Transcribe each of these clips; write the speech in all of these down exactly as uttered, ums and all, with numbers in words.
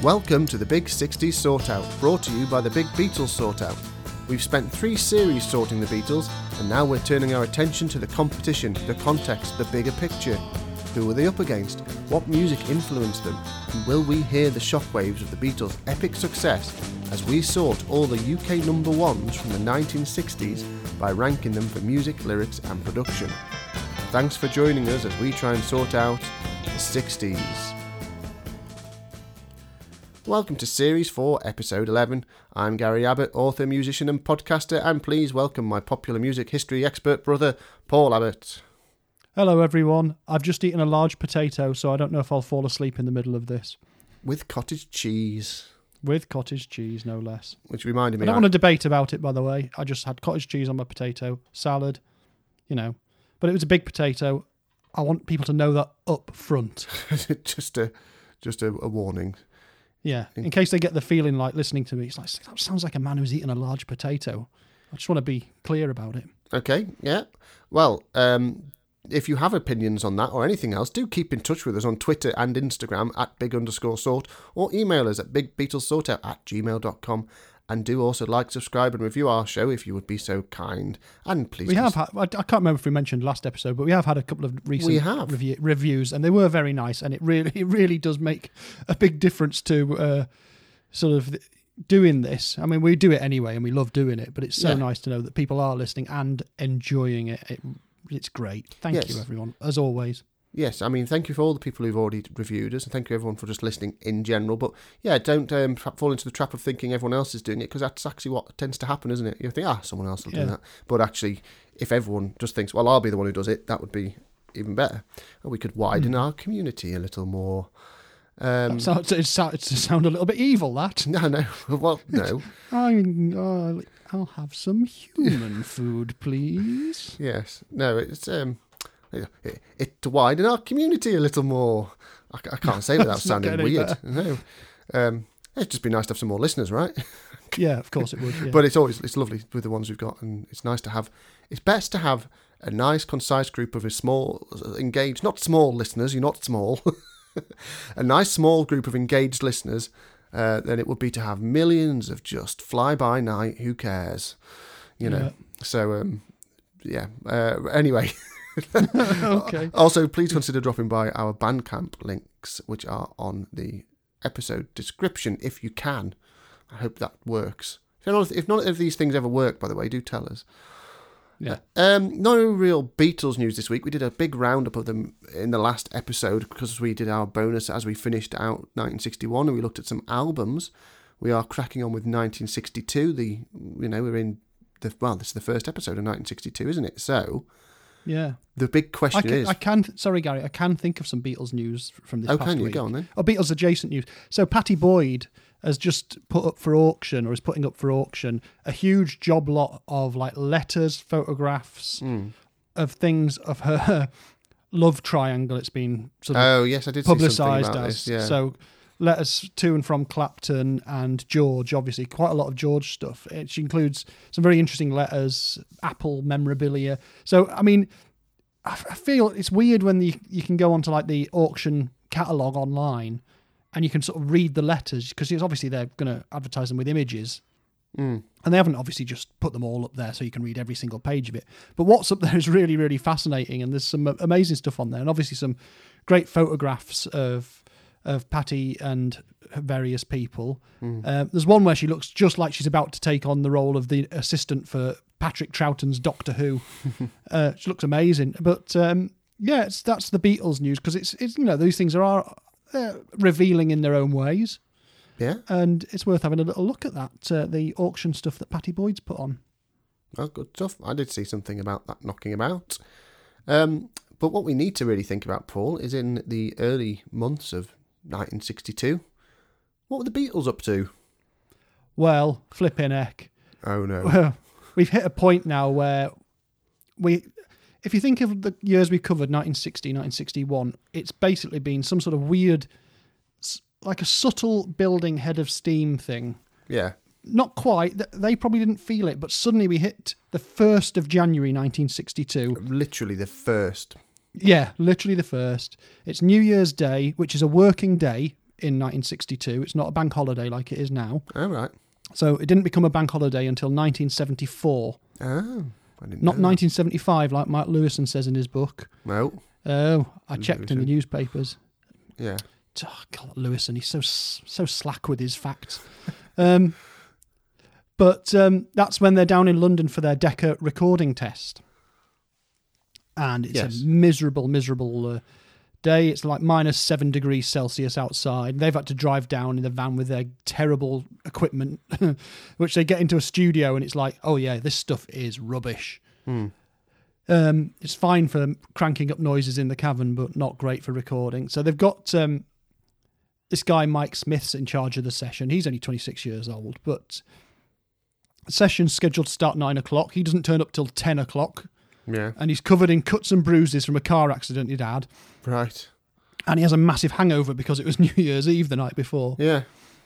Welcome to the Big sixties Sort Out, brought to you by the Big Beatles Sort Out. We've spent three series sorting the Beatles, and now we're turning our attention to the competition, the context, the bigger picture. Who were they up against? What music influenced them? And will we hear the shockwaves of the Beatles' epic success as we sort all the U K number ones from the nineteen sixties by ranking them for music, lyrics and production? Thanks for joining us as we try and sort out the sixties. Welcome to Series four, Episode eleven. I'm Gary Abbott, author, musician and podcaster, and please welcome my popular music history expert brother, Paul Abbott. Hello everyone, I've just eaten a large potato, so I don't know if I'll fall asleep in the middle of this. With cottage cheese. With cottage cheese, no less. Which reminded me... I don't I... want to debate about it, by the way. I just had cottage cheese on my potato, salad, you know. But it was a big potato. I want people to know that up front. just a, just a, a warning. Yeah, in case they get the feeling like listening to me, it's like, that sounds like a man who's eating a large potato. I just want to be clear about it. Okay, yeah. Well, um, if you have opinions on that or anything else, do keep in touch with us on Twitter and Instagram at big underscore sort, or email us at bigbeatlesortout at gmail dot com. And do also like, subscribe and review our show if you would be so kind. And please... We have had, I can't remember if we mentioned last episode, but we have had a couple of recent we have. Review, reviews, and they were very nice, and it really it really does make a big difference to uh, sort of doing this. I mean, we do it anyway, and we love doing it, but it's so yeah. nice to know that people are listening and enjoying it. it it's great. Thank yes. you, everyone, as always. Yes, I mean, thank you for all the people who've already reviewed us, and thank you everyone for just listening in general. But yeah, don't um, fall into the trap of thinking everyone else is doing it, because that's actually what tends to happen, isn't it? You think, ah, someone else will yeah. do that. But actually, if everyone just thinks, well, I'll be the one who does it, that would be even better. And we could widen mm. our community a little more. Um, that sounds, it sounds to sound a little bit evil, that. No, no. Well, no. I, uh, I'll have some human food, please. Yes. No, it's... um. It, it to widen our community a little more. I, I can't say without sounding weird. No, um, it'd just be nice to have some more listeners, right? Yeah, of course it would. Yeah. But it's always it's lovely with the ones we've got, and it's nice to have. It's best to have a nice, concise group of a small, engaged, not small listeners. You're not small. A nice small group of engaged listeners. Uh, than it would be to have millions of just fly by night. Who cares? You know. Yeah. So um, yeah. Uh, anyway. Okay. Also, please consider dropping by our Bandcamp links, which are on the episode description, if you can. I hope that works. If none of these things ever work, by the way, do tell us. Yeah. Um, no real Beatles news this week. We did a big roundup of them in the last episode because we did our bonus as we finished out nineteen sixty-one, and we looked at some albums. We are cracking on with nineteen sixty-two. The you know we're in the well, this is the first episode of nineteen sixty-two, isn't it? So. Yeah. The big question I can, is... I can, sorry, Gary, I can think of some Beatles news from this oh, past can you? week. Go on then. Or Beatles adjacent news. So Pattie Boyd has just put up for auction, or is putting up for auction, a huge job lot of like letters, photographs mm. of things of her love triangle. It's been sort of oh, yes, I did publicised see as. This, yeah. So letters to and from Clapton and George, obviously quite a lot of George stuff. It includes some very interesting letters, Apple memorabilia. So, I mean, I feel it's weird when the, you can go onto like the auction catalogue online and you can sort of read the letters, because it's obviously they're going to advertise them with images. Mm. And they haven't obviously just put them all up there so you can read every single page of it. But what's up there is really, really fascinating, and there's some amazing stuff on there, and obviously some great photographs of of Pattie and various people. Mm. Uh, there's one where she looks just like she's about to take on the role of the assistant for Patrick Troughton's Doctor Who. uh, she looks amazing. But um, yeah, it's, that's the Beatles news, because it's, it's, you know, these things are uh, revealing in their own ways. Yeah. And it's worth having a little look at that, uh, the auction stuff that Pattie Boyd's put on. Oh, good stuff. I did see something about that knocking about. Um, but what we need to really think about, Paul, is in the early months of nineteen sixty-two. What were the Beatles up to? Well, flipping heck. Oh, no. We've hit a point now where we, if you think of the years we covered, nineteen sixty, nineteen sixty-one, it's basically been some sort of weird, like a subtle building head of steam thing. Yeah. Not quite. They probably didn't feel it, but suddenly we hit the first of January, nineteen sixty-two. Literally the first. Yeah, literally the first. It's New Year's Day, which is a working day in nineteen sixty-two. It's not a bank holiday like it is now. Oh, right. So it didn't become a bank holiday until nineteen seventy-four. Oh, I didn't Not know nineteen seventy-five like Mark Lewison says in his book. that. No. Oh, I checked in the newspapers. Yeah. Oh, God, Lewison, he's so so slack with his facts. um, but um, that's when they're down in London for their Decca recording test. And it's Yes. a miserable, miserable uh, day. It's like minus seven degrees Celsius outside. They've had to drive down in the van with their terrible equipment, which they get into a studio and it's like, oh yeah, this stuff is rubbish. Hmm. Um, it's fine for cranking up noises in the cavern, but not great for recording. So they've got um, this guy, Mike Smith's in charge of the session. He's only twenty-six years old, but the session's scheduled to start nine o'clock. He doesn't turn up till ten o'clock. Yeah. And he's covered in cuts and bruises from a car accident he'd had. Right. And he has a massive hangover because it was New Year's Eve the night before. Yeah.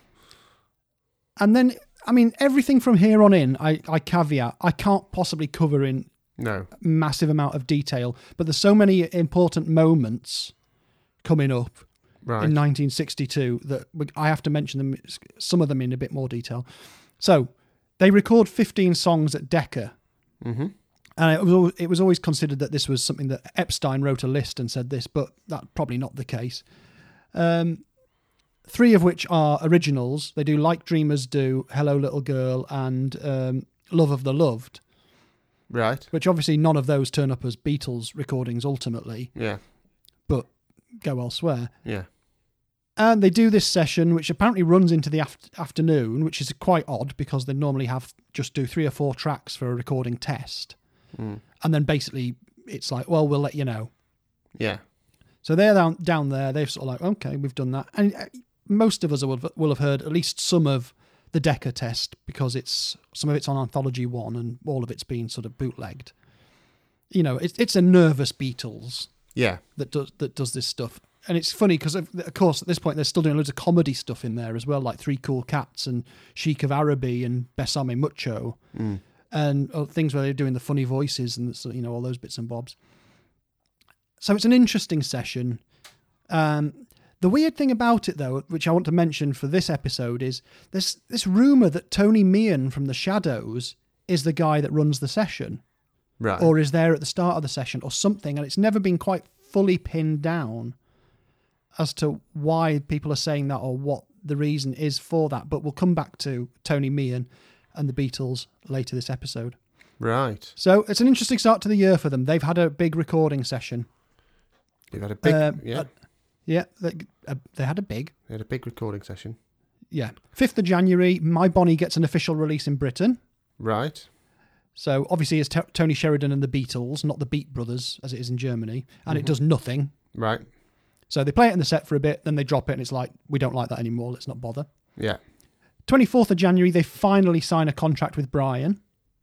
And then, I mean, everything from here on in, I, I caveat, I can't possibly cover in No. massive amount of detail, but there's so many important moments coming up Right. in nineteen sixty-two that we- I have to mention them, some of them in a bit more detail. So they record fifteen songs at Decca. Mm-hmm. And it was, al- it was always considered that this was something that Epstein wrote a list and said this, but that's probably not the case. Um, three of which are originals. They do Like Dreamers Do, Hello Little Girl, and um, Love of the Loved, Right. which obviously none of those turn up as Beatles recordings ultimately, Yeah. but go elsewhere. Yeah. And they do this session, which apparently runs into the aft- afternoon, which is quite odd because they normally have just do three or four tracks for a recording test. Mm. And then basically it's like, well, we'll let you know. Yeah. So they're down, down there. They've sort of like, okay, we've done that. And uh, most of us will, will have heard at least some of the Decca test because it's some of it's on Anthology One and all of it's been sort of bootlegged. You know, it's it's a nervous Beatles Yeah. that does that does this stuff. And it's funny because, of, of course, at this point, they're still doing loads of comedy stuff in there as well, like Three Cool Cats and Sheik of Araby and Besame Mucho. Mm. And uh, things where they're doing the funny voices and, so, you know, all those bits and bobs. So it's an interesting session. Um, the weird thing about it, though, which I want to mention for this episode, is there's this rumour that Tony Meehan from The Shadows is the guy that runs the session. Right. Or is there at the start of the session or something. And it's never been quite fully pinned down as to why people are saying that or what the reason is for that. But we'll come back to Tony Meehan and the Beatles later this episode. Right. So it's an interesting start to the year for them. They've had a big recording session. They've had a big, Um, yeah, uh, yeah, they, uh, they had a big, they had a big recording session. yeah. fifth of January, My Bonnie gets an official release in Britain. Right. So obviously it's t- Tony Sheridan and the Beatles, not the Beat Brothers as it is in Germany. And Mhm. it does nothing. Right. So they play it in the set for a bit, then they drop it and it's like, we don't like that anymore, let's not bother. Yeah. twenty-fourth of January, they finally sign a contract with Brian.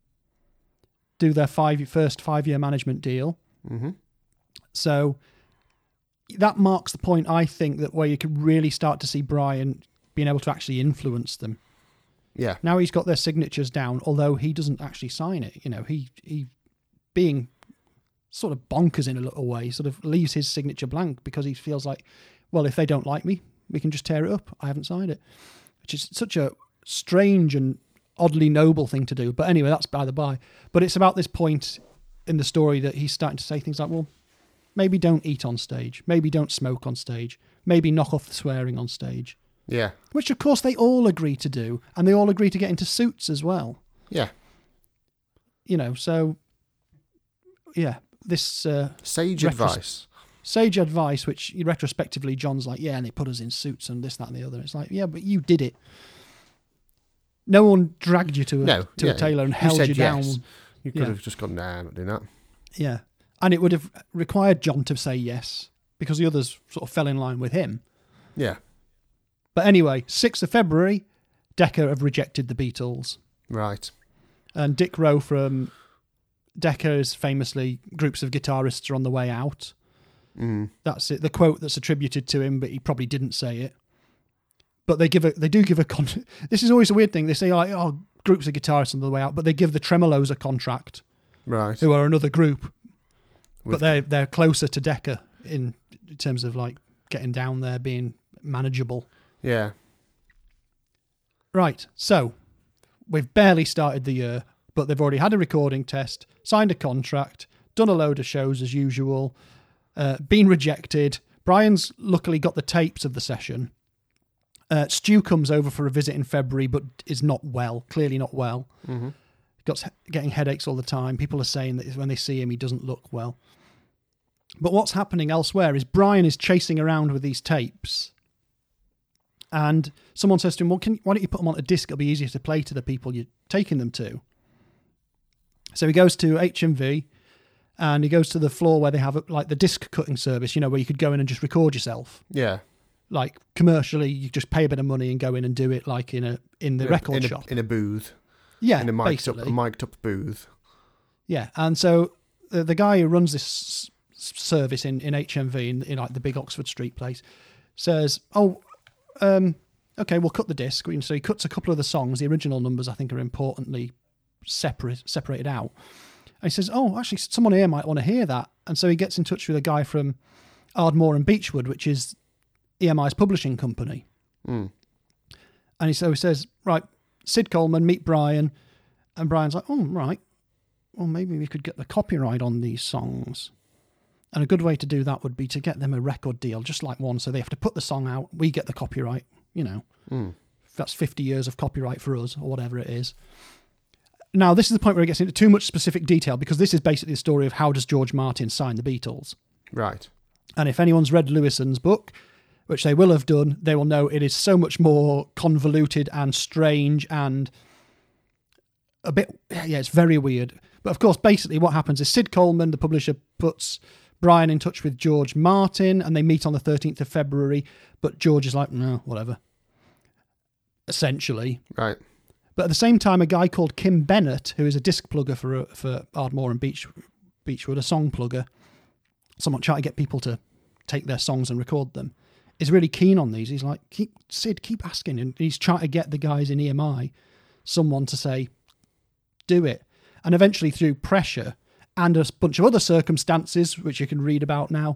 Do their five first five-year management deal. Mm-hmm. So that marks the point, I think, that where you could really start to see Brian being able to actually influence them. Yeah. Now he's got their signatures down, although he doesn't actually sign it. You know, he he being sort of bonkers in a little way, sort of leaves his signature blank because he feels like, well, if they don't like me, we can just tear it up. I haven't signed it, which is such a strange and oddly noble thing to do. But anyway, that's by the by. But it's about this point in the story that he's starting to say things like, well, maybe don't eat on stage. Maybe don't smoke on stage. Maybe knock off the swearing on stage. Yeah. Which, of course, they all agree to do. And they all agree to get into suits as well. Yeah. You know, so, yeah, this uh, Sage Retros- advice. sage advice, which retrospectively John's like, yeah, and they put us in suits and this, that, and the other. It's like, yeah, but you did it. No one dragged you to a, No, to yeah, a tailor and you held said you yes. down. You could Yeah. have just gone, nah, I'm not doing that. Yeah. And it would have required John to say yes because the others sort of fell in line with him. Yeah. But anyway, sixth of February, Decca have rejected the Beatles. Right. And Dick Rowe from Decca is famously, groups of guitarists are on the way out. Mm. That's it. The quote that's attributed to him, but he probably didn't say it. But they give a, they do give a con. This is always a weird thing. They say, like, oh, groups of guitarists on the way out, but they give the Tremolos a contract, Right. who are another group, but With- they're they're closer to Decca in terms of like getting down there, being manageable. Yeah. Right, so we've barely started the year, but they've already had a recording test, signed a contract, done a load of shows as usual, uh, been rejected. Brian's luckily got the tapes of the session. Uh, Stu comes over for a visit in February, but is not well, clearly not well. Mm-hmm. Got getting headaches all the time. People are saying that when they see him, he doesn't look well. But what's happening elsewhere is Brian is chasing around with these tapes. And someone says to him, well, can, why don't you put them on a disc? It'll be easier to play to the people you're taking them to. So he goes to H M V and he goes to the floor where they have like the disc cutting service, you know, where you could go in and just record yourself. Yeah. Like commercially, you just pay a bit of money and go in and do it like in a in the in record a, in shop. A, in a booth. Yeah, in a mic'd up, basically. a mic'd up booth. Yeah, and so the, the guy who runs this s- service in, in H M V, in, in like the big Oxford Street place, says, oh, um, okay, we'll cut the disc. So he cuts a couple of the songs. The original numbers, I think, are importantly separate, separated out. And he says, oh, actually, someone here might want to hear that. And so he gets in touch with a guy from Ardmore and Beechwood, which is E M I's publishing company. Mm. And he, so he says, right, Sid Coleman, meet Brian. And Brian's like, oh, right. Well, maybe we could get the copyright on these songs. And a good way to do that would be to get them a record deal, just like one. So they have to put the song out. We get the copyright, you know. Mm. That's fifty years of copyright for us or whatever it is. Now, this is the point where it gets into too much specific detail because this is basically the story of how does George Martin sign the Beatles. Right. And if anyone's read Lewison's book, which they will have done, they will know it is so much more convoluted and strange and a bit, yeah, it's very weird. But of course, basically what happens is Sid Coleman, the publisher, puts Brian in touch with George Martin and they meet on the thirteenth of February, but George is like, no, whatever. Essentially. Right. But at the same time, a guy called Kim Bennett, who is a disc plugger for for Ardmore and Beech, Beechwood, a song plugger, someone trying to get people to take their songs and record them, is really keen on these. He's like, keep Sid, keep asking. And he's trying to get the guys in E M I, someone to say, do it. And eventually through pressure and a bunch of other circumstances, which you can read about now,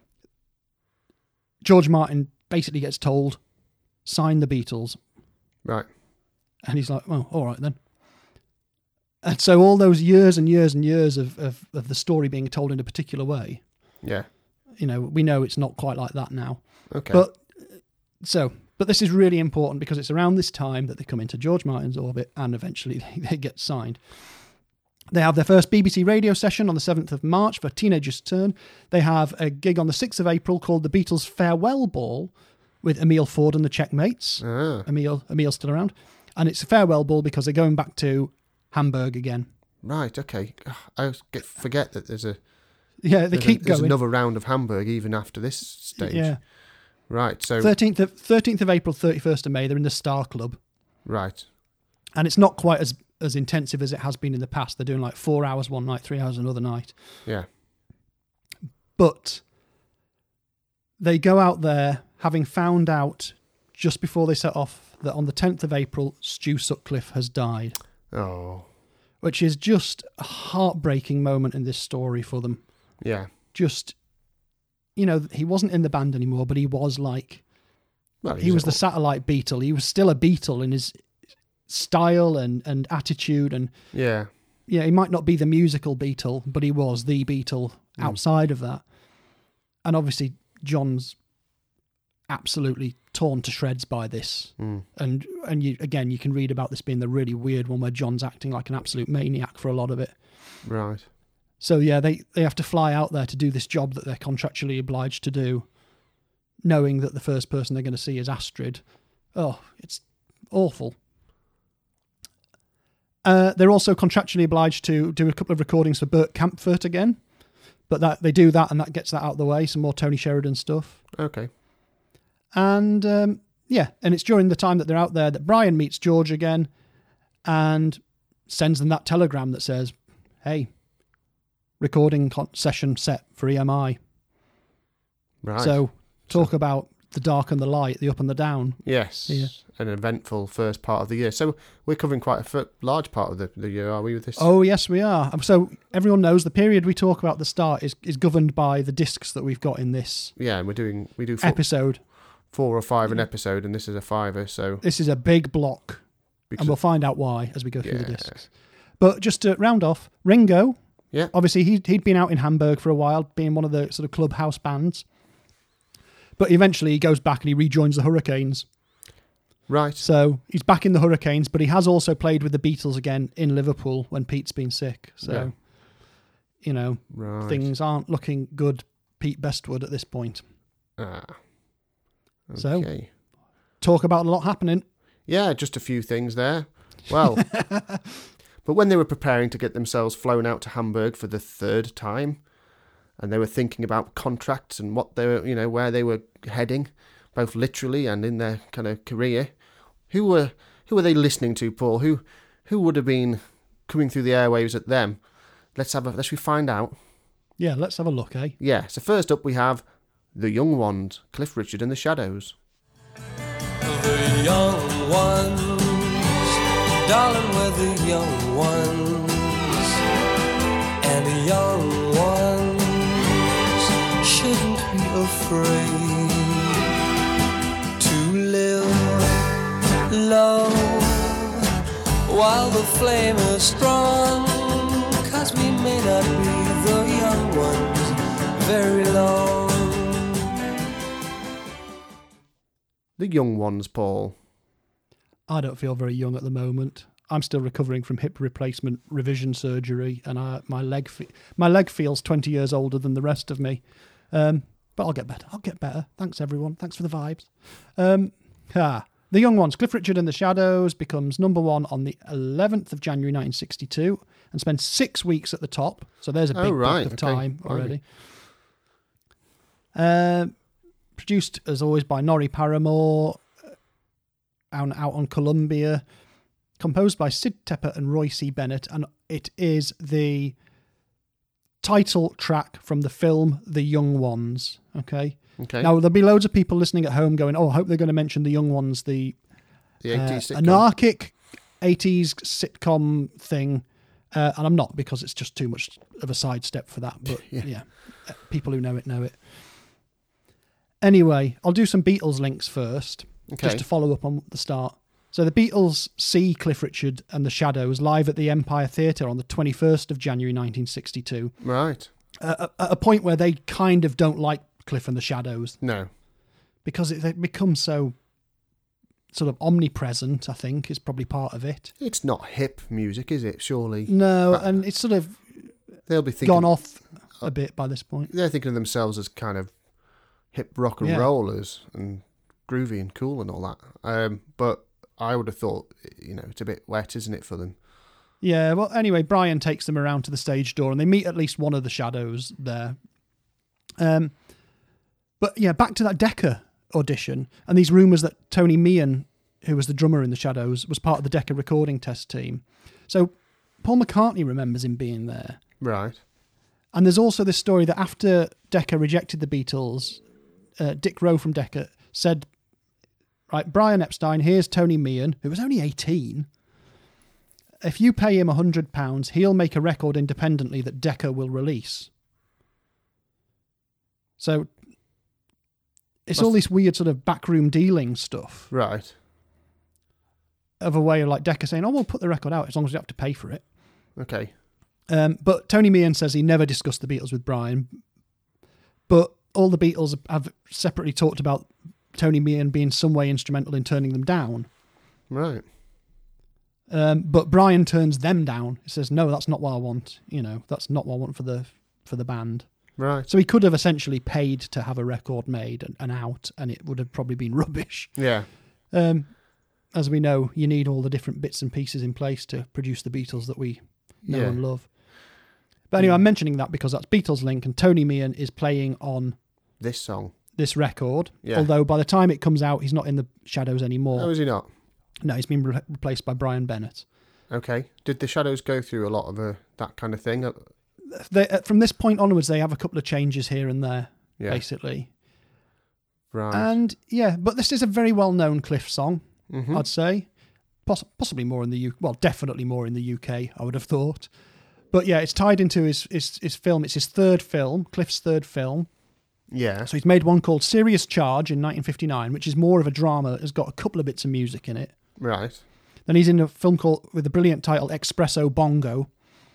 George Martin basically gets told, sign the Beatles. Right. And he's like, well, all right then. And so all those years and years and years of, of, of the story being told in a particular way, Yeah. you know, we know it's not quite like that now. Okay. But so, but this is really important because it's around this time that they come into George Martin's orbit and eventually they, they get signed. They have their first B B C radio session on the seventh of March for Teenager's Turn. They have a gig on the sixth of April called the Beatles Farewell Ball with Emile Ford and the Checkmates. Ah. Emile, Emile's still around. And it's a farewell ball because they're going back to Hamburg again. Right, okay. I get, forget that there's a... Yeah, they there's keep a, there's going. another round of Hamburg even after this stage. Yeah. Right, so... thirteenth of, thirteenth of April, thirty-first of May, they're in the Star Club. Right. And it's not quite as, as intensive as it has been in the past. They're doing like four hours one night, three hours another night. Yeah. But they go out there having found out just before they set off that on the tenth of April, Stu Sutcliffe has died. Oh. Which is just a heartbreaking moment in this story for them. Yeah. Just, you know, he wasn't in the band anymore, but he was like, Well, he was the satellite Beatle. He was still a Beatle in his style and, and attitude. And, Yeah. yeah, he might not be the musical Beatle, but he was the Beatle Mm. outside of that. And obviously, John's absolutely torn to shreds by this. Mm. And and you again, you can read about this being the really weird one where John's acting like an absolute maniac for a lot of it. Right. So yeah, they, they have to fly out there to do this job that they're contractually obliged to do, knowing that the first person they're going to see is Astrid. Oh, it's awful. Uh, they're also contractually obliged to do a couple of recordings for Bert Kaempfert again, but that they do that and that gets that out of the way. Some more Tony Sheridan stuff. Okay. And um, yeah, and it's during the time that they're out there that Brian meets George again and sends them that telegram that says, hey, recording con- session set for E M I. Right. So talk so, about the dark and the light, the up and the down. Yes. Yeah. An eventful first part of the year. So we're covering quite a f- large part of the, the year, are we, with this? Oh, yes, we are. So everyone knows the period we talk about at the start is, is governed by the discs that we've got in this yeah, and we're doing... we do four, episode. four or five an episode, and this is a fiver. So this is a big block, because and we'll find out why as we go through Yeah. the discs. But just to round off, Ringo, yeah, obviously he he'd been out in Hamburg for a while, being one of the sort of clubhouse bands. But eventually he goes back and he rejoins the Hurricanes. right. So he's back in the Hurricanes, but he has also played with the Beatles again in Liverpool when Pete's been sick. So, Yeah. you know, Right. things aren't looking good, Pete Bestwood, at this point. Ah. So- Okay. Talk about a lot happening. Yeah, just a few things there. Well, but when they were preparing to get themselves flown out to Hamburg for the third time, and they were thinking about contracts and what they were, you know, where they were heading, both literally and in their kind of career, who were who were they listening to, Paul? Who who would have been coming through the airwaves at them? Let's have a let's we find out. Yeah, let's have a look, eh? Yeah. So first up we have the Young Ones, Cliff Richard and the Shadows. The young ones, darling, we're the young ones, and the young ones shouldn't be afraid to live low while the flame is strong, 'cause we may not be the young ones very long. The Young Ones, Paul. I don't feel very young at the moment. I'm still recovering from hip replacement revision surgery, and I, my leg fe- my leg feels twenty years older than the rest of me. Um, but I'll get better. I'll get better. Thanks, everyone. Thanks for the vibes. Um, ah, the Young Ones, Cliff Richard and the Shadows, becomes number one on the eleventh of January nineteen sixty-two and spends six weeks at the top. So there's a big Oh, right. block of Okay. time Blimey. already. Uh, produced, as always, by Norrie Paramore, out, out on Columbia. Composed by Sid Tepper and Roy C. Bennett, and it is the title track from the film The Young Ones. Okay. Okay. Now, there'll be loads of people listening at home going, oh, I hope they're going to mention The Young Ones, the the uh, eighties sitcom. anarchic eighties sitcom thing. Uh, and I'm not, because it's just too much of a sidestep for that. But Yeah. yeah, uh, people who know it know it. Anyway, I'll do some Beatles links first, Okay. just to follow up on the start. So the Beatles see Cliff Richard and the Shadows live at the Empire Theatre on the twenty-first of January nineteen sixty-two, Right. uh, at a point where they kind of don't like Cliff and the Shadows No. because it, it becomes so sort of omnipresent, I think, is probably part of it. It's not hip music, is it? Surely. No, But and it's sort of they'll be thinking. gone off a bit by this point. They're thinking of themselves as kind of hip rock and Yeah. rollers and groovy and cool and all that. Um, but I would have thought, you know, it's a bit wet, isn't it, for them? Yeah, well, anyway, Brian takes them around to the stage door and they meet at least one of the Shadows there. Um, but yeah, back to that Decca audition and these rumours that Tony Meehan, who was the drummer in the Shadows, was part of the Decca recording test team. So Paul McCartney remembers him being there. Right. And there's also this story that after Decca rejected the Beatles, uh, Dick Rowe from Decca said, right, Brian Epstein, here's Tony Meehan, who was only eighteen. If you pay him one hundred pounds, he'll make a record independently that Decca will release. So it's Must- all this weird sort of backroom dealing stuff Right. of a way of like Decca saying, oh, we'll put the record out as long as you have to pay for it. Okay. Um, but Tony Meehan says he never discussed the Beatles with Brian. But all the Beatles have separately talked about Tony Meehan being some way instrumental in turning them down. Right. Um, but Brian turns them down. He says, no, that's not what I want. You know, that's not what I want for the for the band. Right. So he could have essentially paid to have a record made and, and out, and it would have probably been rubbish. Yeah. Um, as we know, you need all the different bits and pieces in place to produce the Beatles that we know Yeah. and love. But anyway, I'm mentioning that because that's Beatles Link, and Tony Meehan is playing on This song. this record. Yeah. Although by the time it comes out, he's not in the Shadows anymore. Oh, is he not? No, he's been re- replaced by Brian Bennett. Okay. Did the Shadows go through a lot of uh, that kind of thing? Uh, They, uh, from this point onwards, they have a couple of changes here and there, Yeah. basically. Right. And yeah, but this is a very well-known Cliff song, Mhm. I'd say. Poss- possibly more in the U K. Well, definitely more in the U K, I would have thought. But yeah, it's tied into his, his, his film. It's his third film, Cliff's third film. Yeah. So he's made one called Serious Charge in nineteen fifty-nine, which is more of a drama. It's got a couple of bits of music in it. Right. Then he's in a film called with the brilliant title Espresso Bongo,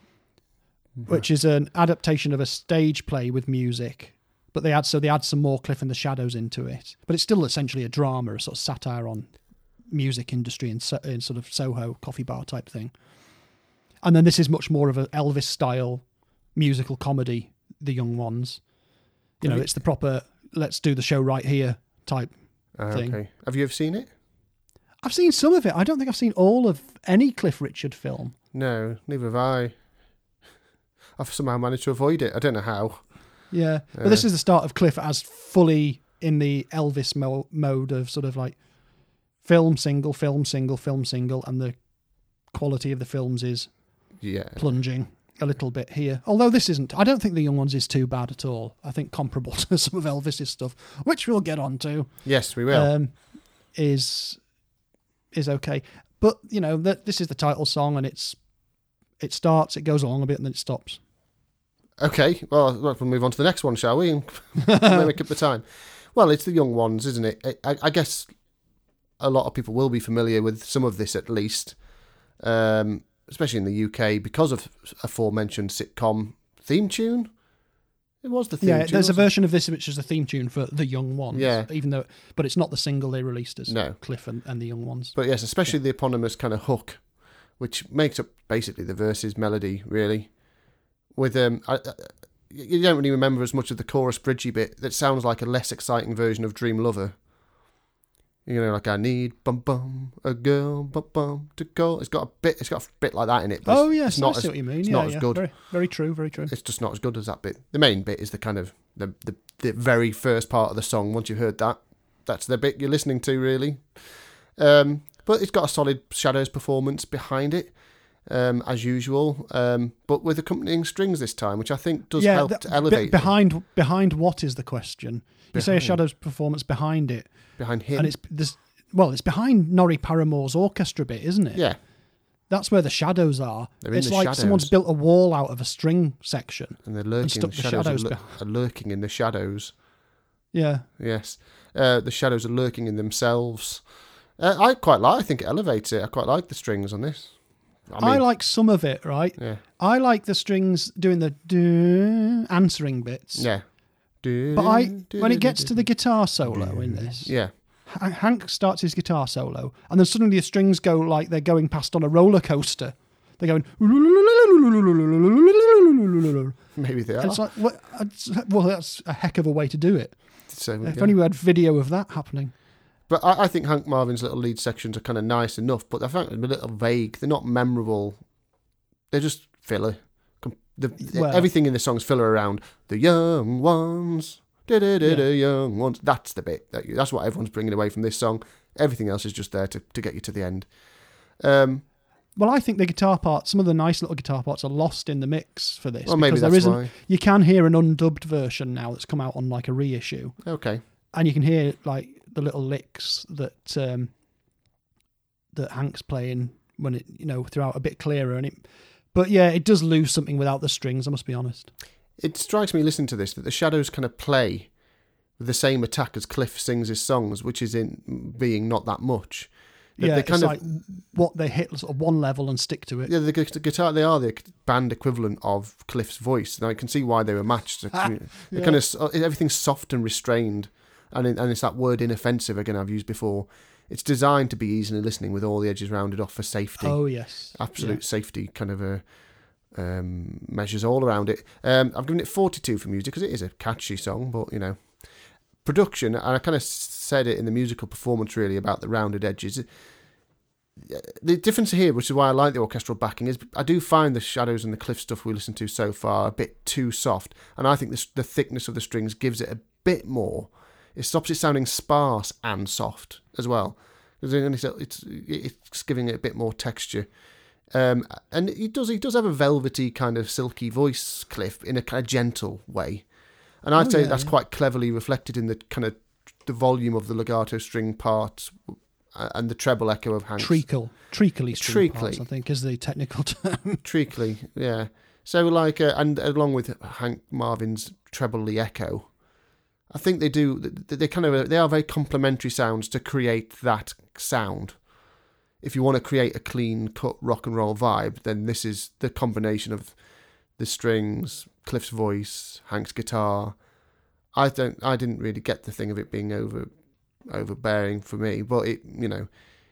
which is an adaptation of a stage play with music. But they add so they add some more Cliff and the Shadows into it. But it's still essentially a drama, a sort of satire on music industry in, so, in sort of Soho coffee bar type thing. And then this is much more of an Elvis style musical comedy, The Young Ones. You know, it's the proper let's do the show right here type Uh, thing. okay. Have you ever seen it? I've seen some of it. I don't think I've seen all of any Cliff Richard film. No, neither have I. I've somehow managed to avoid it. I don't know how. Yeah. But Uh. this is the start of Cliff as fully in the Elvis mo- mode of sort of like film single, film single, film single, and the quality of the films is Yeah. plunging a little bit here. Although this isn't, I don't think The Young Ones is too bad at all. I think comparable to some of Elvis's stuff, which we'll get on to, Yes, we will. um, is is okay. But, you know, that this is the title song, and it's it starts, it goes along a bit, and then it stops. Okay, well, we'll move on to the next one, shall we? And make up the time. Well, it's The Young Ones, isn't it? I, I guess a lot of people will be familiar with some of this at least, um, especially in the U K, because of aforementioned sitcom theme tune. It was the theme Yeah, tune. there's a wasn't it? version of this which is the theme tune for The Young Ones. Yeah. Even though, but it's not the single they released as No. Cliff and, and The Young Ones. But yes, especially the eponymous kind of hook, which makes up basically the verses melody, really. With um, I, I, you don't really remember as much of the chorus bridgey bit that sounds like a less exciting version of Dream Lover. You know, like I need bum bum a girl bum bum to call. It's got a bit. It's got a bit like that in it. But Oh it's, yes, it's not I see as, what you mean. It's yeah, not yeah. as good. Very, very true. Very true. It's just not as good as that bit. The main bit is the kind of the, the the very first part of the song. Once you've heard that, that's the bit you're listening to, really. Um, but it's got a solid Shadows performance behind it, um, as usual. Um, but with accompanying strings this time, which I think does yeah, help th- to elevate be- behind behind what is the question? You say a Behind. Shadows performance behind it, behind him. and it's this. Well, it's behind Norrie Paramore's orchestra bit, isn't it? yeah, That's where the shadows are. They're in it's the like shadows. someone's built a wall out of a string section. and they're lurking. stuck the the shadows, shadows are, lur- behind. are lurking in the shadows. Yeah. Yes, uh, the shadows are lurking in themselves. Uh, I quite like. I think it elevates it. I quite like the strings on this. I, I, mean, like some of it, right? Yeah. I like the strings doing the do answering bits. Yeah. But I, when it gets to the guitar solo in this, Yeah. H- Hank starts his guitar solo, and then suddenly the strings go like they're going past on a roller coaster. They're going. Maybe they are. And it's like, what, it's- well, that's a heck of a way to do it. So, If yeah. only we had video of that happening. But I, I think Hank Marvin's little lead sections are kind of nice enough, but I find them a little vague. They're not memorable. They're just filler. Com- The, the- Well- everything in the song's filler around the young ones. Da da da da Yeah. young ones. That's the bit. That you, that's what everyone's bringing away from this song. Everything else is just there to, to get you to the end. Um, Well, I think the guitar parts, some of the nice little guitar parts, are lost in the mix for this. well, maybe because there that's isn't. why. You can hear an undubbed version now that's come out on like a reissue, Okay. and you can hear like the little licks that um, that Hank's playing when it, you know, throughout a bit clearer. And it, but yeah, it does lose something without the strings. I must be honest. It strikes me listening to this that the Shadows kind of play with the same attack as Cliff sings his songs, which is in being not that much. That Yeah, they it's kind of, like what they hit sort of one level and stick to it. yeah, the, gu- the guitar, they are the band equivalent of Cliff's voice. And I can see why they were matched. They're Ah, yeah. kind of, everything's soft and restrained. And, it, and it's that word inoffensive, again, I've used before. It's designed to be easily listening with all the edges rounded off for safety. Oh yes, Absolute Yeah. safety kind of a, um, measures all around it. Um, I've given it forty-two for music because it is a catchy song, but, you know. Production, and I kind of said it in the musical performance really about the rounded edges. The difference here, which is why I like the orchestral backing, is I do find the Shadows and the Cliff stuff we listened to so far a bit too soft, and I think this, the thickness of the strings gives it a bit more. It stops it sounding sparse and soft as well, because it's, it's it's giving it a bit more texture. Um, and he does he does have a velvety kind of silky voice, Cliff, in a kind of gentle way. And I'd Oh, say yeah, that's yeah. quite cleverly reflected in the kind of the volume of the legato string parts uh, and the treble echo of Hank's. treacle, treacly string Treacly. parts, I think is the technical term. Treacly, yeah. So like, uh, and along with Hank Marvin's treble echo, I think they do. They they kind of they are very complementary sounds to create that sound. If you want to create a clean cut rock and roll vibe, then this is the combination of the strings, Cliff's voice, Hank's guitar. I don't. I didn't really get the thing of it being over overbearing for me, but it, you know,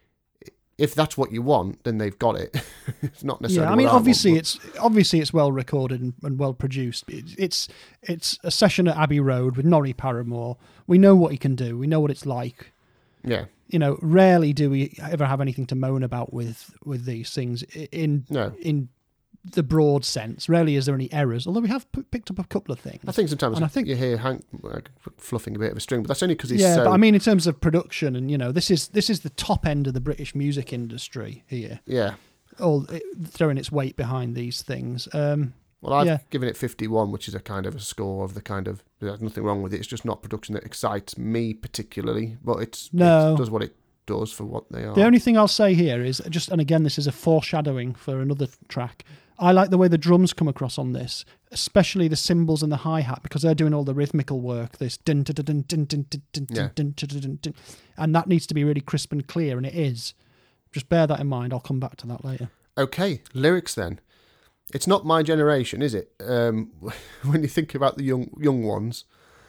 if that's what you want, then they've got it. It's not necessarily. Yeah, I mean, what obviously I want, it's obviously it's well recorded and, and well produced. It, it's it's a session at Abbey Road with Norrie Paramore. We know what he can do. We know what it's like. Yeah. You know, rarely do we ever have anything to moan about with with these things in No. in the broad sense. Rarely is there any errors, although we have p- picked up a couple of things. I think sometimes And I think- you hear Hank like, fluffing a bit of a string, but that's only because he's yeah, so. but I mean, in terms of production, and you know, this is this is the top end of the British music industry here. Yeah. All it, throwing its weight behind these things. Um, Well, I've Yeah. given it fifty-one, which is a kind of a score of the kind of. There's nothing wrong with it. It's just not production that excites me particularly, but it's No. it does what it does for what they are. The only thing I'll say here is just, and again, this is a foreshadowing for another track. I like the way the drums come across on this, especially the cymbals and the hi-hat, because they're doing all the rhythmical work. This dun dun dun dun dun dun dun Yeah. dun dun dun dun, and that needs to be really crisp and clear, and it is. Just bear that in mind. I'll come back to that later. Okay, lyrics then. It's not my generation, is it? Um, when you think about the young young ones,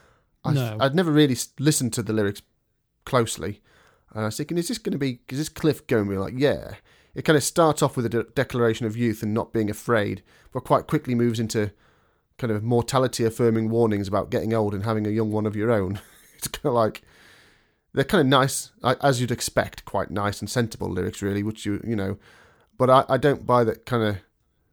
I, No. I'd never really s- listened to the lyrics closely. And I was thinking, is this going to be, is this Cliff going to be like, yeah? It kind of starts off with a de- declaration of youth and not being afraid, but quite quickly moves into kind of mortality-affirming warnings about getting old and having a young one of your own. It's kind of like, they're kind of nice, I- as you'd expect, quite nice and sensible lyrics, really, which you, you know, but I, I don't buy that kind of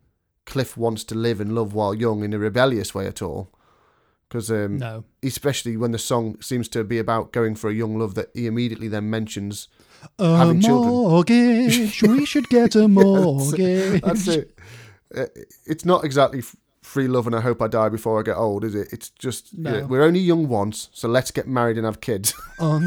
Cliff wants to live and love while young in a rebellious way at all. Because um, No. especially when the song seems to be about going for a young love that he immediately then mentions A having children. mortgage. We should get a mortgage. That's it. Uh, It's not exactly f- free love and I hope I die before I get old, is it? It's just, No. you know, we're only young once, so let's get married and have kids. On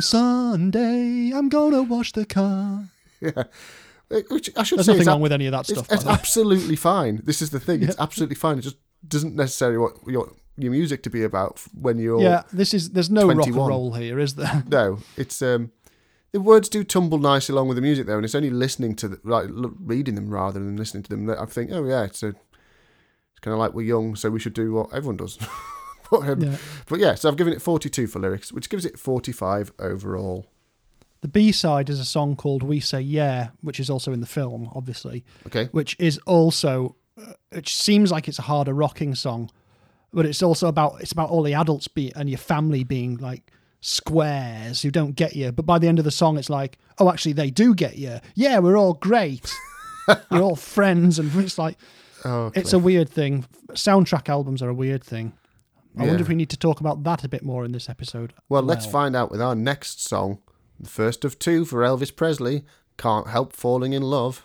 Sunday, I'm gonna wash the car. Yeah. Which I should There's say nothing is wrong ab- with any of that it's, stuff. by it's the way. absolutely fine. This is the thing. It's Yeah. absolutely fine. It just doesn't necessarily want your, your music to be about f- when you're... Yeah, this is. There's no rock and twenty-one. roll here, is there? No, it's um, the words do tumble nicely along with the music though, and it's only listening to the, like l- reading them rather than listening to them that I think, oh yeah, it's a, it's kind of like we're young, so we should do what everyone does. but, um, Yeah. but yeah, so I've given it forty-two for lyrics, which gives it forty-five overall. The B side is a song called "We Say Yeah," which is also in the film, obviously, Okay, which is also, uh, it seems like it's a harder rocking song, but it's also about it's about all the adults be and your family being like squares who don't get you. But by the end of the song, it's like, oh, actually, they do get you. Yeah, we're all great. You're all friends, and it's like oh, it's a weird thing. Soundtrack albums are a weird thing. I Yeah. wonder if we need to talk about that a bit more in this episode. well. Let's find out with our next song, the first of two for Elvis Presley. Can't Help Falling in Love.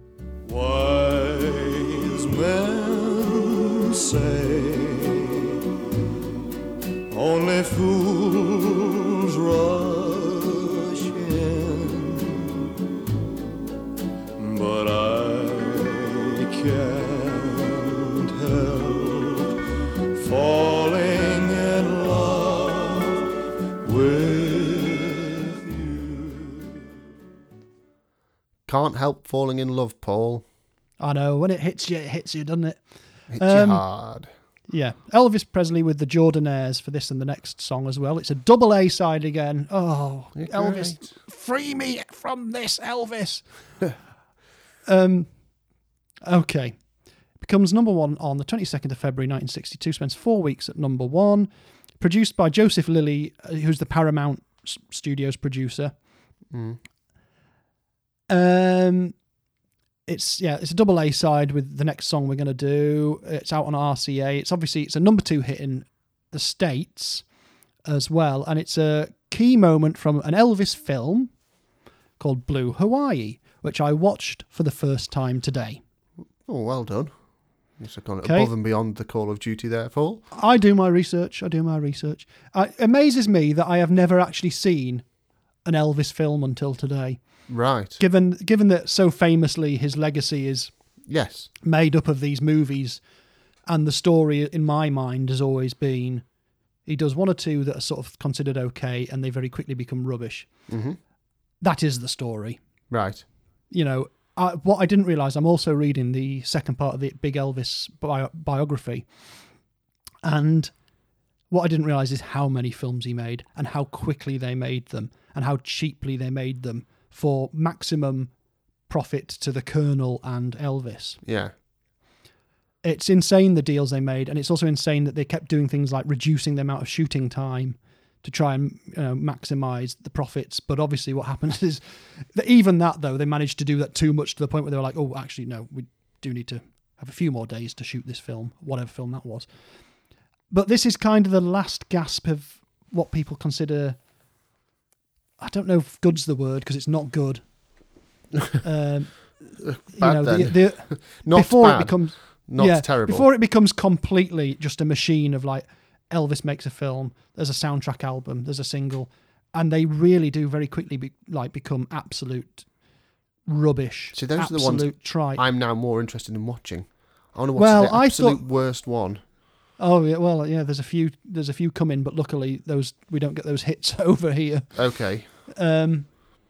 Wise men say only fools rush in, but I can't help falling in love with you. Can't Help Falling in Love, Paul. I know, when it hits you, it hits you, doesn't it? Hits Um, you hard. Yeah. Elvis Presley with the Jordanaires for this and the next song as well. It's a double A side again. Oh, Yeah, Elvis, great. free me from this, Elvis. um, okay. Becomes number one on the twenty-second of February nineteen sixty-two. Spends four weeks at number one. Produced by Joseph Lilly, uh, who's the Paramount S- Studios producer. Mm. Um, it's yeah, it's a double A side with the next song we're going to do. It's out on R C A. It's obviously it's a number two hit in the States as well, and it's a key moment from an Elvis film called Blue Hawaii, which I watched for the first time today. Oh, well done. It's gone Okay. above and beyond the Call of Duty there, Paul. I do my research. I do my research. Uh, it amazes me that I have never actually seen an Elvis film until today. Right. Given given that so famously his legacy is Yes. made up of these movies, and the story in my mind has always been He does one or two that are sort of considered okay, and they very quickly become rubbish. Mm-hmm. That is the story. Right. You know, I, what I didn't realise, I'm also reading the second part of the Big Elvis bio- biography, and what I didn't realise is how many films he made and how quickly they made them and how cheaply they made them for maximum profit to the Colonel and Elvis. Yeah. It's insane the deals they made, and it's also insane that they kept doing things like reducing the amount of shooting time to try and, you know, maximise the profits. But obviously what happens is that even that, though, they managed to do that too much to the point where they were like, oh, actually, no, we do need to have a few more days to shoot this film, whatever film that was. But this is kind of the last gasp of what people consider, I don't know if good's the word, because it's not good. um, Bad, you know, then. the, the, Not before bad. it becomes Not yeah, terrible. Before it becomes completely just a machine of like, Elvis makes a film, there's a soundtrack album, there's a single, and they really do very quickly be, like become absolute rubbish. See, those absolute are the ones trite. I'm now more interested in watching. I want to watch Well, the I absolute thought- worst one. Oh yeah, well yeah. There's a few. There's a few coming, but luckily those we don't get those hits over here. Okay. Um.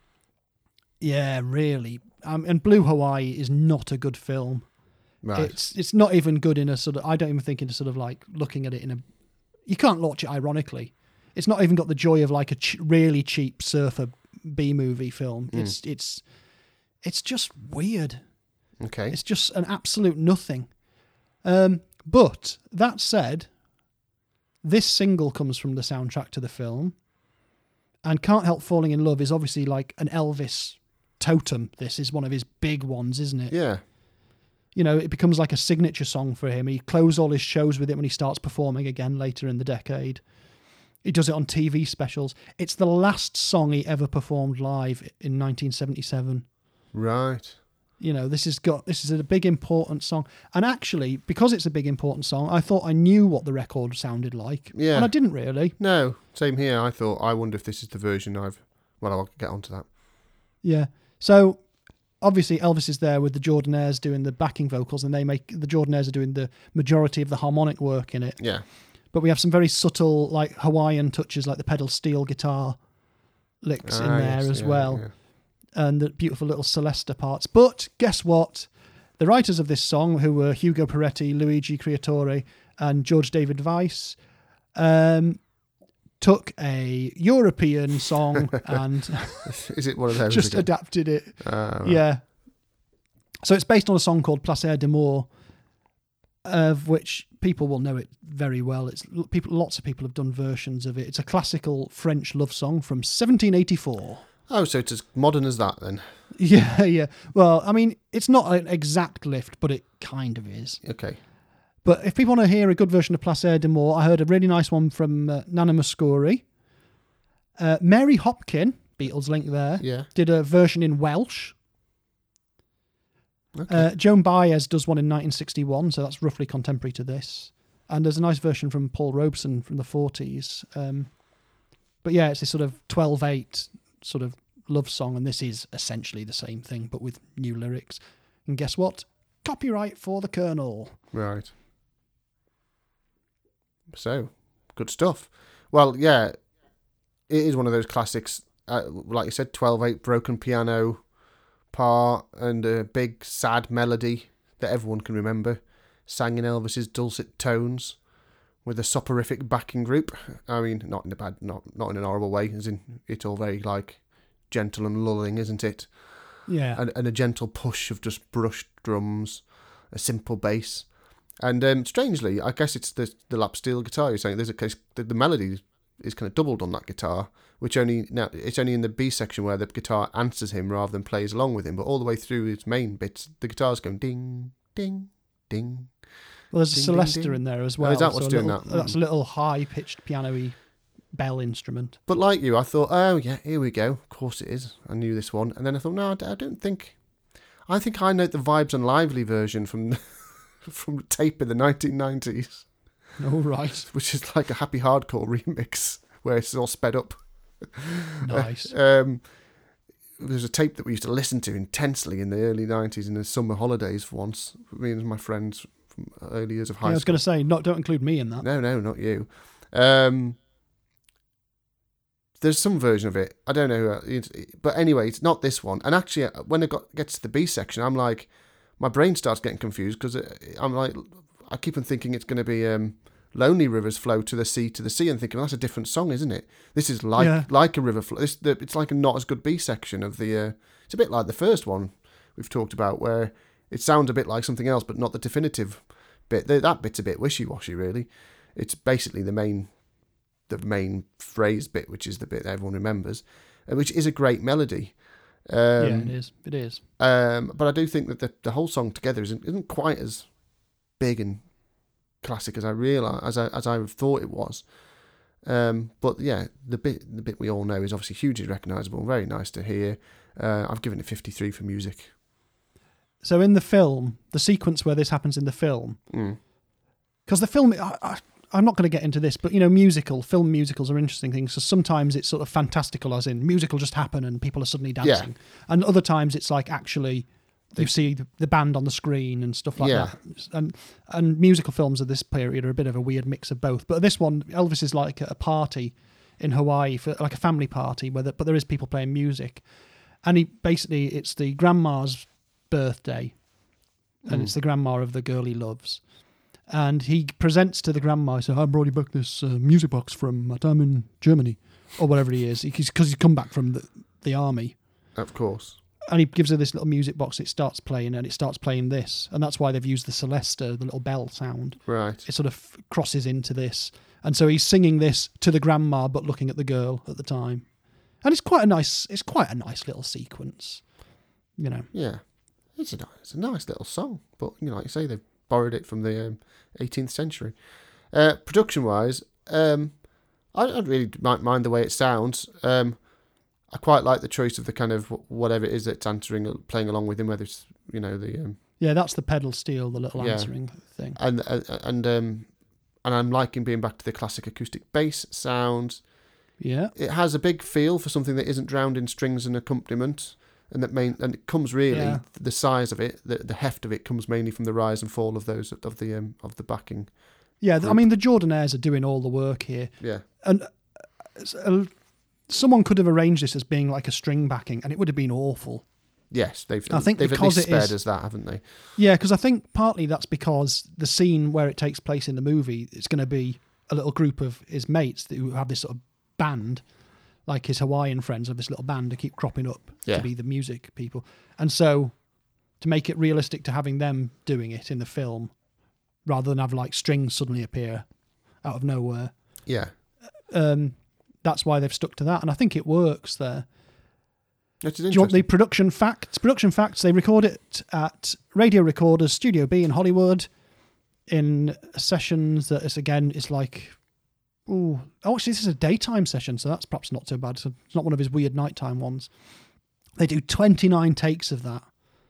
Yeah, really. Um, and Blue Hawaii is not a good film. Right. It's it's not even good in a sort of. I don't even think in a sort of like looking at it in a. You can't watch it ironically. It's not even got the joy of like a ch- really cheap surfer B movie film. Mm. It's it's it's just weird. Okay. It's just an absolute nothing. Um, but that said, this single comes from the soundtrack to the film, and Can't Help Falling in Love is obviously like an Elvis totem. This is one of his big ones, isn't it? Yeah. You know, it becomes like a signature song for him. He closes all his shows with it when he starts performing again later in the decade. He does it on T V specials. It's the last song he ever performed live in nineteen seventy-seven. Right. You know, this has got this is a big important song, and actually, because it's a big important song, I thought I knew what the record sounded like, Yeah. and I didn't really. No, same here. I thought, I wonder if this is the version I've... Well, I'll get onto that. Yeah. So obviously, Elvis is there with the Jordanaires doing the backing vocals, and they make the Jordanaires are doing the majority of the harmonic work in it. Yeah. But we have some very subtle, like Hawaiian touches, like the pedal steel guitar licks in Ah, there yes, as yeah, well. yeah. And the beautiful little Celesta parts. But guess what? The writers of this song, who were Hugo Peretti, Luigi Creatore, and George David Weiss, um, took a European song and Is it one of those just again? adapted it. Ah, right. Yeah. So it's based on a song called Placer d'Amour, of which people will know it very well. It's people. Lots of people have done versions of it. It's a classical French love song from seventeen eighty-four. Oh, so it's as modern as that then. Yeah, yeah. Well, I mean, it's not an exact lift, but it kind of is. Okay. But if people want to hear a good version of Placer d'Amour, I heard a really nice one from uh, Nana Muscuri. Uh, Mary Hopkin, Beatles link there, Yeah. did a version in Welsh. Okay. Uh, Joan Baez does one in nineteen sixty-one, so that's roughly contemporary to this. And there's a nice version from Paul Robeson from the forties. Um, but yeah, it's this sort of twelve eight sort of love song, and this is essentially the same thing, but with new lyrics. And guess what? Copyright for the Colonel. Right. So, good stuff. Well, yeah, it is one of those classics. Uh, like you said, twelve eight broken piano part and a big sad melody that everyone can remember, sang in Elvis's dulcet tones with a soporific backing group. I mean, not in a bad, not not in an horrible way, as in it's all very like gentle and lulling, isn't it? Yeah. And, and a gentle push of just brushed drums, a simple bass. And um, strangely, I guess it's the the lap steel guitar you're saying. There's a case the, the melody is kind of doubled on that guitar, which only now it's only in the B section where the guitar answers him rather than plays along with him. But all the way through its main bits, the guitar's going ding, ding, ding. Well, there's Ding, a ding, Celesta ding. in there as Oh, well. is that what's so a doing little- that? That's a little high-pitched piano-y bell instrument. But like you, I thought, oh yeah, here we go. Of course it is. I knew this one, and then I thought, no, I d- I don't think. I think I know the Vibes and Lively version from from the tape in the nineteen nineties. Oh, right. Which is like a happy hardcore remix where it's all sped up. Nice. um, there's a tape that we used to listen to intensely in the early nineties in the summer holidays for once. Me and my friends from early years of high Yeah, I was school. going to say, not don't include me in that. No, no, not you. Um, there's some version of it. I don't know, but anyway, it's not this one. And actually, when it got gets to the B section, I'm like, my brain starts getting confused because I'm like, I keep on thinking it's going to be um, "Lonely Rivers Flow to the Sea, to the Sea," and thinking, well, that's a different song, isn't it? This is like Yeah. like a river flow. It's, the, it's like a not as good B section of the. Uh, it's a bit like the first one we've talked about, where it sounds a bit like something else, but not the definitive bit. That bit's a bit wishy-washy, really. It's basically the main, the main phrase bit, which is the bit that everyone remembers, uh, which is a great melody. Um, yeah, it is. It is. Um, but I do think that the, the whole song together isn't isn't quite as big and classic as I realize as I as I thought it was. Um, but yeah, the bit the bit we all know is obviously hugely recognisable. Very nice to hear. Uh, I've given it fifty-three for music. So in the film, the sequence where this happens in the film, because Mm. the film, I, I, I'm not going to get into this, but you know, musical film musicals are interesting things. So sometimes it's sort of fantastical, as in musical just happen and people are suddenly dancing, Yeah. and other times it's like actually you see the, the band on the screen and stuff like Yeah. that. And and musical films of this period are a bit of a weird mix of both. But this one, Elvis is like at a party in Hawaii, for like a family party, where the, but there is people playing music, and he basically it's the grandma's birthday, and Mm. it's the grandma of the girl he loves, and he presents to the grandma. So I brought you back this uh, music box from my time in Germany, or whatever he is, because he's come back from the, the army. Of course. And he gives her this little music box. It starts playing, and it starts playing this, and that's why they've used the Celesta, the little bell sound. Right. It sort of crosses into this, and so he's singing this to the grandma, but looking at the girl at the time, and it's quite a nice. It's quite a nice little sequence, you know. Yeah. It's a, it's a nice little song, but you know, like you say, they've borrowed it from the um, eighteenth century. Uh, production-wise, um, I don't really might mind the way it sounds. Um, I quite like the choice of the kind of whatever it is that's answering, playing along with him, whether it's you know the um, Yeah, that's the pedal steel, the little Yeah. answering thing. and uh, and um, and I'm liking being back to the classic acoustic bass sound. Yeah, It has a big feel for something that isn't drowned in strings and accompaniment. And that main, and it comes really Yeah. the size of it, the the heft of it comes mainly from the rise and fall of those of the um, of the backing. yeah. I Group. mean, the Jordanaires are doing all the work here, Yeah, and uh, uh, someone could have arranged this as being like a string backing, and it would have been awful. yes, they've I think they've at because least it spared is- us that, haven't they? Yeah, because I think partly that's because the scene where it takes place in the movie, it's going to be a little group of his mates who have this sort of band, like his Hawaiian friends have this little band to keep cropping up Yeah. to be the music people. And so to make it realistic to having them doing it in the film, rather than have like strings suddenly appear out of nowhere, Yeah, um, that's why they've stuck to that. And I think it works there. which is Do you want interesting. the production facts? Production facts, they record it at Radio Recorders, Studio B in Hollywood, in sessions that is, again, it's like, ooh, oh, actually, this is a daytime session, so that's perhaps not so bad. So it's not one of his weird nighttime ones. They do twenty-nine takes of that,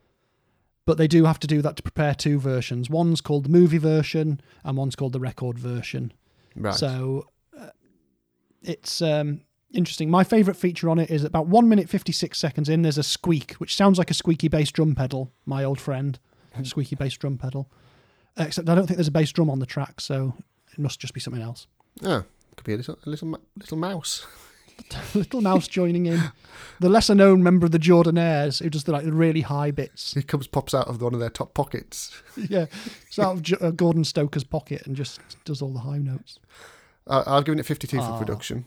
but they do have to do that to prepare two versions. One's called the movie version, and one's called the record version. Right. So uh, it's um, interesting. My favourite feature on it is about one minute fifty-six seconds in, there's a squeak, which sounds like a squeaky bass drum pedal, my old friend. Squeaky bass drum pedal. Except I don't think there's a bass drum on the track, so it must just be something else. Oh, could be a little a little ma- little mouse. Little mouse joining in. The lesser known member of the Jordanaires who does the like the really high bits. He comes pops out of one of their top pockets. Yeah. It's out of J- uh, Gordon Stoker's pocket and just does all the high notes. Uh, I've given it fifty-two Aw. for production.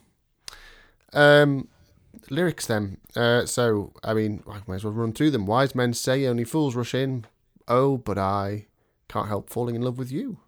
Um, lyrics then. Uh, so I mean, I might as well run through them. Wise men say only fools rush in. Oh, but I can't help falling in love with you.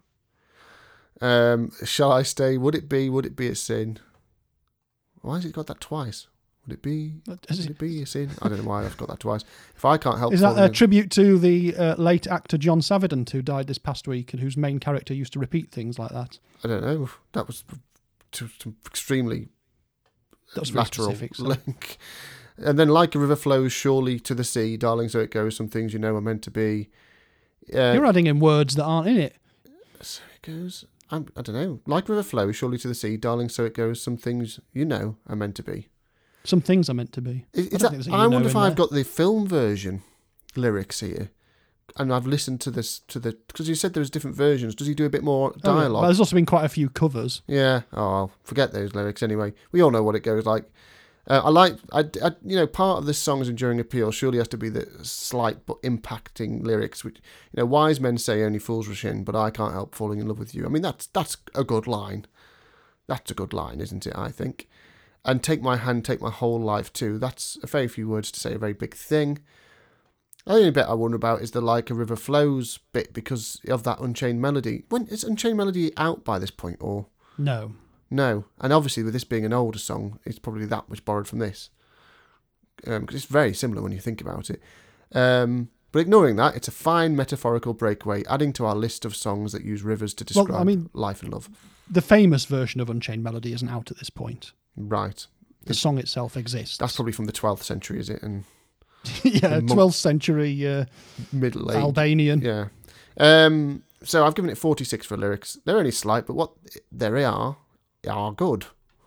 Um, shall I stay? Would it be? Would it be a sin? Why has it got that twice? Would it be? Is Would it- it be a sin? I don't know why I've got that twice. If I can't help, Is that falling a in- tribute to the uh, late actor John Savidant, who died this past week and whose main character used to repeat things like that? I don't know. That was to, to extremely That was very lateral specific. So. link. And then, like a river flows surely to the sea, darling, so it goes. Some things you know are meant to be. Uh, You're adding in words that aren't in it. so it goes. I'm, I don't know. Like a river flows surely to the sea, darling, so it goes. Some things you know are meant to be. Some things are meant to be. Is, I is don't that, think there's a I you know wonder if in I've there. got the film version lyrics here, and I've listened to this to the because you said there was different versions. Does he do a bit more Oh, yeah. dialogue? Well, there's also been quite a few covers. Yeah. Oh, I'll forget those lyrics anyway. We all know what it goes like. Uh, I like, I, I, you know, part of this song's enduring appeal surely has to be the slight but impacting lyrics. Which, you know, wise men say only fools rush in, but I can't help falling in love with you. I mean, that's that's a good line. That's a good line, isn't it? I think. And take my hand, take my whole life too. That's a very few words to say, a very big thing. The only bit I wonder about is the Like a River Flows bit because of that Unchained Melody. When is Unchained Melody out by this point, or No. no? And obviously, with this being an older song, it's probably that much borrowed from this because um, it's very similar when you think about it. Um, but ignoring that, it's a fine metaphorical breakaway, adding to our list of songs that use rivers to describe Well, I mean, life and love. The famous version of Unchained Melody isn't out at this point. Right. The song itself exists. That's probably from the twelfth century, is it? And yeah, monk- twelfth century uh, middle age. Albanian. Yeah. Um, so I've given it forty-six for lyrics. They're only slight, but what they are are good.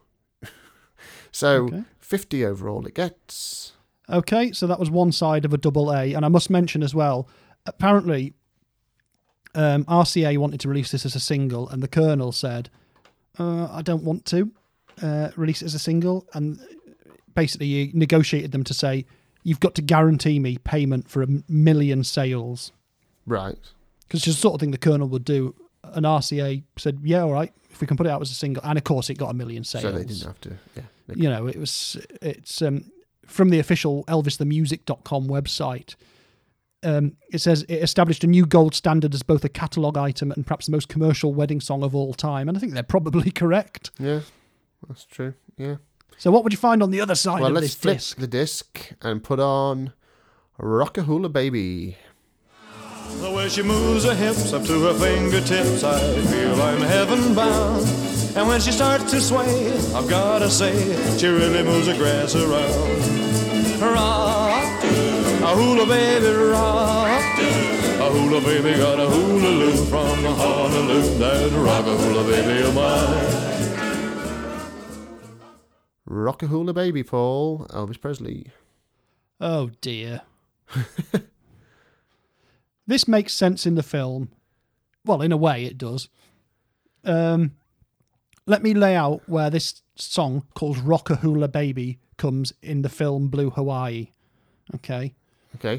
so Okay. fifty overall it gets. Okay, so that was one side of a double A. And I must mention as well, apparently um, R C A wanted to release this as a single, and the Colonel said, uh, I don't want to uh, release it as a single. And basically he negotiated them to say, you've got to guarantee me payment for a million sales. Right. Because it's just the sort of thing the Colonel would do. And R C A said, yeah, all right, if we can put it out as a single. And of course it got a million sales. So they didn't have to. Yeah. They You know, it was, it's um, from the official Elvis the Music dot com website. Um, it says it established a new gold standard as both a catalogue item and perhaps the most commercial wedding song of all time. And I think they're probably correct. Yeah, that's true. Yeah. So what would you find on the other side Well, of let's this flip disc? the disc and put on Rockahula Baby. The way she moves her hips up to her fingertips, I feel I'm heaven bound. And when she starts to sway, I've gotta say, she really moves the grass around. Rock, a hula baby, rock. A hula baby got a hula loop from Honolulu. That rock a hula baby of mine. Rockahula Baby, Paul. Elvis Presley. Oh dear. This makes sense in the film. Well, in a way it does. Um, let me lay out where this song called Rockahula Baby comes in the film Blue Hawaii. Okay. Okay.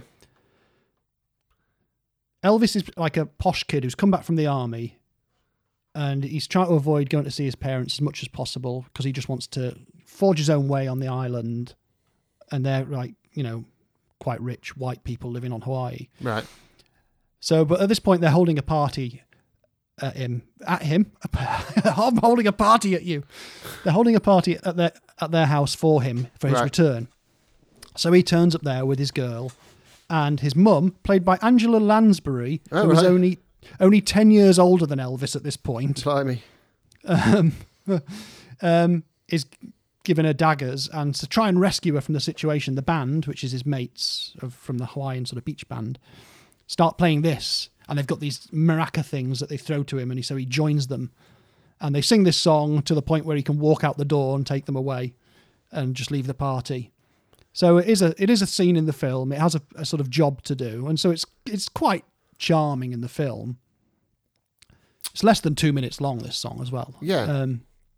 Elvis is like a posh kid who's come back from the army and he's trying to avoid going to see his parents as much as possible because he just wants to forge his own way on the island. And they're like, you know, quite rich white people living on Hawaii. Right. So, but at this point, they're holding a party at him. At him, I'm holding a party at you. They're holding a party at their at their house for him for his Right. return. So he turns up there with his girl, and his mum, played by Angela Lansbury, Oh, who was right. only only ten years older than Elvis at this point, Blimey. um, um, is given her daggers, and to try and rescue her from the situation, the band, which is his mates of, from the Hawaiian sort of beach band, start playing this, and they've got these maraca things that they throw to him, and he, so he joins them, and they sing this song to the point where he can walk out the door and take them away, and just leave the party. So it is a it is a scene in the film. It has a, a sort of job to do, and so it's it's quite charming in the film. It's less than two minutes long, this song as well. Yeah. Um,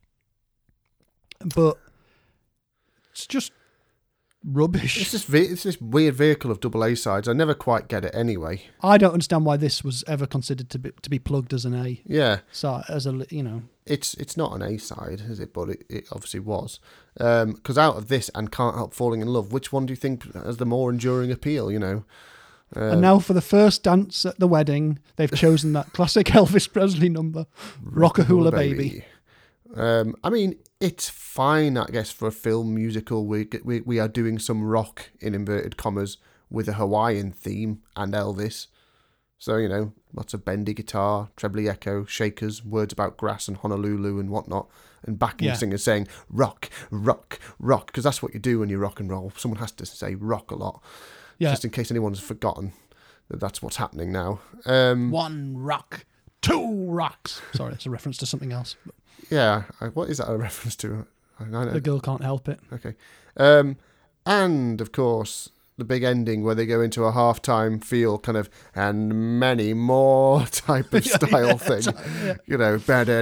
but it's just rubbish. It's this, ve- it's this weird vehicle of double A sides. I never quite get it anyway. I don't understand why this was ever considered to be to be plugged as an A. Yeah. So as a you know, It's it's not an A side, is it? But it, it obviously was. Because out of this and Can't Help Falling in Love, which one do you think has the more enduring appeal, you know? Um, and now for the first dance at the wedding, they've chosen that classic Elvis Presley number, Rockahula Baby. Um, I mean, it's fine, I guess, for a film musical. We, we we are doing some rock, in inverted commas, with a Hawaiian theme and Elvis. So, you know, lots of bendy guitar, trebly echo, shakers, words about grass and Honolulu and whatnot, and backing Yeah. singers saying, rock, rock, rock, because that's what you do when you rock and roll. Someone has to say rock a lot, Yeah. just in case anyone's forgotten that that's what's happening now. Um, One rock, two rocks. Sorry, it's a reference to something else. But yeah, I, what is that a reference to? I don't know. the girl can't help it. Okay. Um, and, of course, the big ending where they go into a halftime feel kind of and many more type of style yeah, thing. Yeah. You know,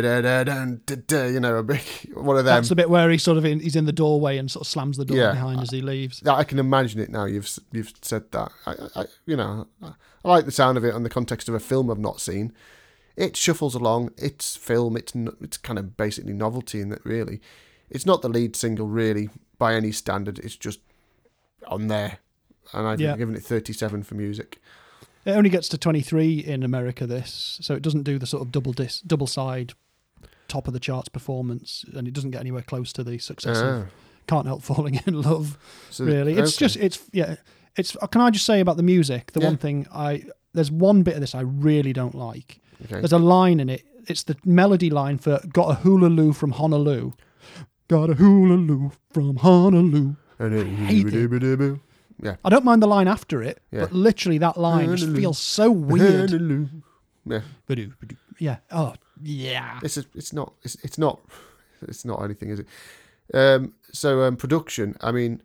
you know, a big one of them. That's the bit where he sort of in, he's in the doorway and sort of slams the door yeah. behind as he leaves. Yeah, I can imagine it now. You've you've said that. I, I you know, I like the sound of it in the context of a film I've not seen. It shuffles along. It's film. It's it's kind of basically novelty in that. Really, it's not the lead single really by any standard. It's just on there. And I've yeah. given it thirty-seven for music. It only gets to twenty-three in America, this, so it doesn't do the sort of double disc, double side, top of the charts performance, and it doesn't get anywhere close to the success ah. of Can't Help Falling in Love. So, really, it's okay. just it's yeah, it's. Can I just say about the music? The yeah. one thing I there's one bit of this I really don't like. Okay. There's a line in it. It's the melody line for "Got a Hula-Loo from Honolulu." Got a Hula-Loo from Honolulu. I hate it. Yeah. I don't mind the line after it, yeah. but literally that line just feels so weird. Yeah. Yeah. Oh, yeah. It's a, it's not it's it's not it's not anything, is it? Um, so um, production. I mean,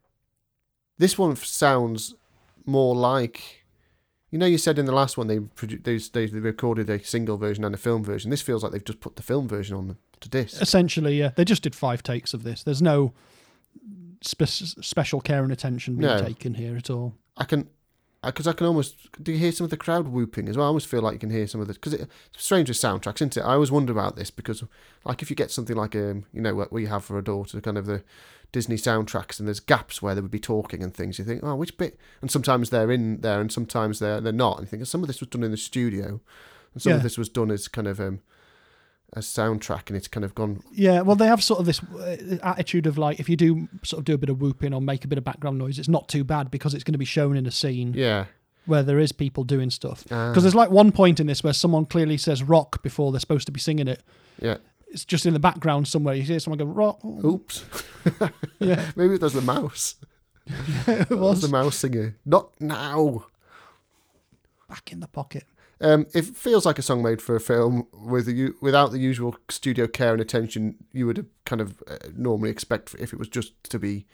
this one sounds more like, you know, you said in the last one they produ- they, they they recorded a single version and a film version. This feels like they've just put the film version on to disc. Essentially, yeah. They just did five takes of this. There's no Spe- special care and attention being no. taken here at all. I can, because I, I can almost, do you hear some of the crowd whooping as well? I almost feel like you can hear some of the, because it's strange with soundtracks, isn't it? I always wonder about this because, like, if you get something like, um, you know, what we have for a daughter, kind of the Disney soundtracks, and there's gaps where they would be talking and things, you think, oh, which bit? And sometimes they're in there and sometimes they're they're not. And you think, some of this was done in the studio and some yeah. of this was done as kind of, um, a soundtrack, and it's kind of gone. Yeah, well, they have sort of this attitude of like, if you do sort of do a bit of whooping or make a bit of background noise, it's not too bad because it's going to be shown in a scene. Yeah, where there is people doing stuff. Because ah. there's like one point in this where someone clearly says rock before they're supposed to be singing it. Yeah, it's just in the background somewhere. You hear someone go rock. Oops. Yeah, maybe there's the mouse. Yeah, it was the mouse singer. Not now. Back in the pocket. Um, it feels like a song made for a film with the, without the usual studio care and attention you would kind of uh, normally expect if it was just to be,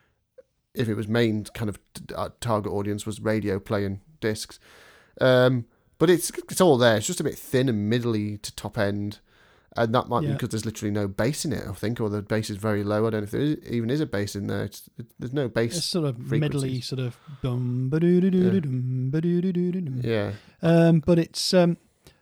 if it was main kind of uh, target audience was radio playing discs. Um, but it's it's all there. It's just a bit thin and middly to top end. And that might yeah. be because there's literally no bass in it, I think, or the bass is very low. I don't know if there is, even is a bass in there. It's, it, there's no bass. It's sort of middly, sort of dum ba doo doo doo dum ba doo doo doo dum. Yeah. Um, but it's um,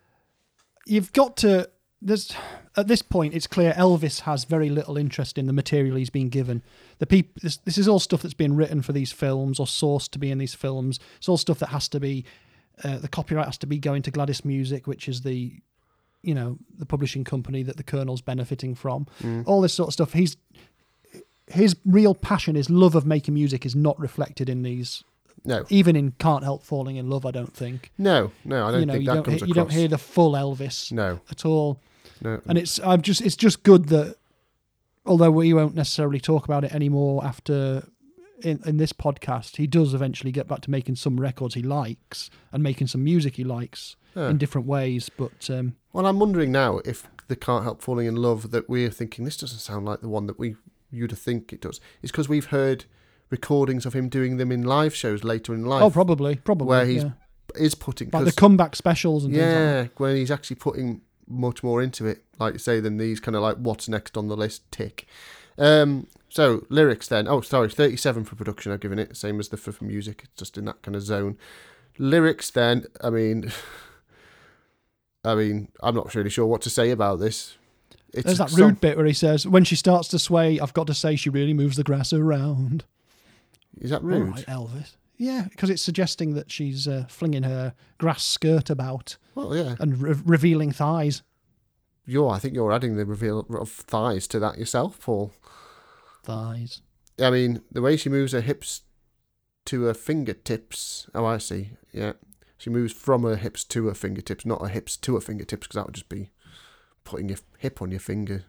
you've got to. There's at this point, it's clear Elvis has very little interest in the material he's been given. The peop, this, this is all stuff that's been written for these films or sourced to be in these films. It's all stuff that has to be. Uh, the copyright has to be going to Gladys Music, which is the. You know, the publishing company that the Colonel's benefiting from, mm. all this sort of stuff. He's his real passion, his love of making music, is not reflected in these. No, even in Can't Help Falling in Love, I don't think. No, no, I don't you know, think you that don't comes hear, across. You don't hear the full Elvis, no, at all. No, and it's I'm just it's just good that, although we won't necessarily talk about it anymore after. In, in this podcast, he does eventually get back to making some records he likes and making some music he likes yeah. in different ways. But um, well, I'm wondering now if the Can't Help Falling in Love that we're thinking this doesn't sound like the one that we you'd think it does. It's because we've heard recordings of him doing them in live shows later in life. Oh, probably, probably where he's yeah. is putting like the comeback specials and yeah, things like that. Where he's actually putting much more into it, like you say, than these kind of like what's next on the list tick. Um, so lyrics then. Oh, sorry, thirty-seven for production. I've given it, same as the for, for music. It's just in that kind of zone. Lyrics then. I mean, I mean, I'm not really sure what to say about this. It's There's that some... rude bit where he says, "When she starts to sway, I've got to say she really moves the grass around." Is that rude? All right, Elvis. Yeah, because it's suggesting that she's uh, flinging her grass skirt about. Well, yeah, and re- revealing thighs. You're, I think you're adding the reveal of thighs to that yourself, Paul. Thighs. I mean, the way she moves her hips to her fingertips. Oh, I see. Yeah. She moves from her hips to her fingertips, not her hips to her fingertips, because that would just be putting your hip on your finger.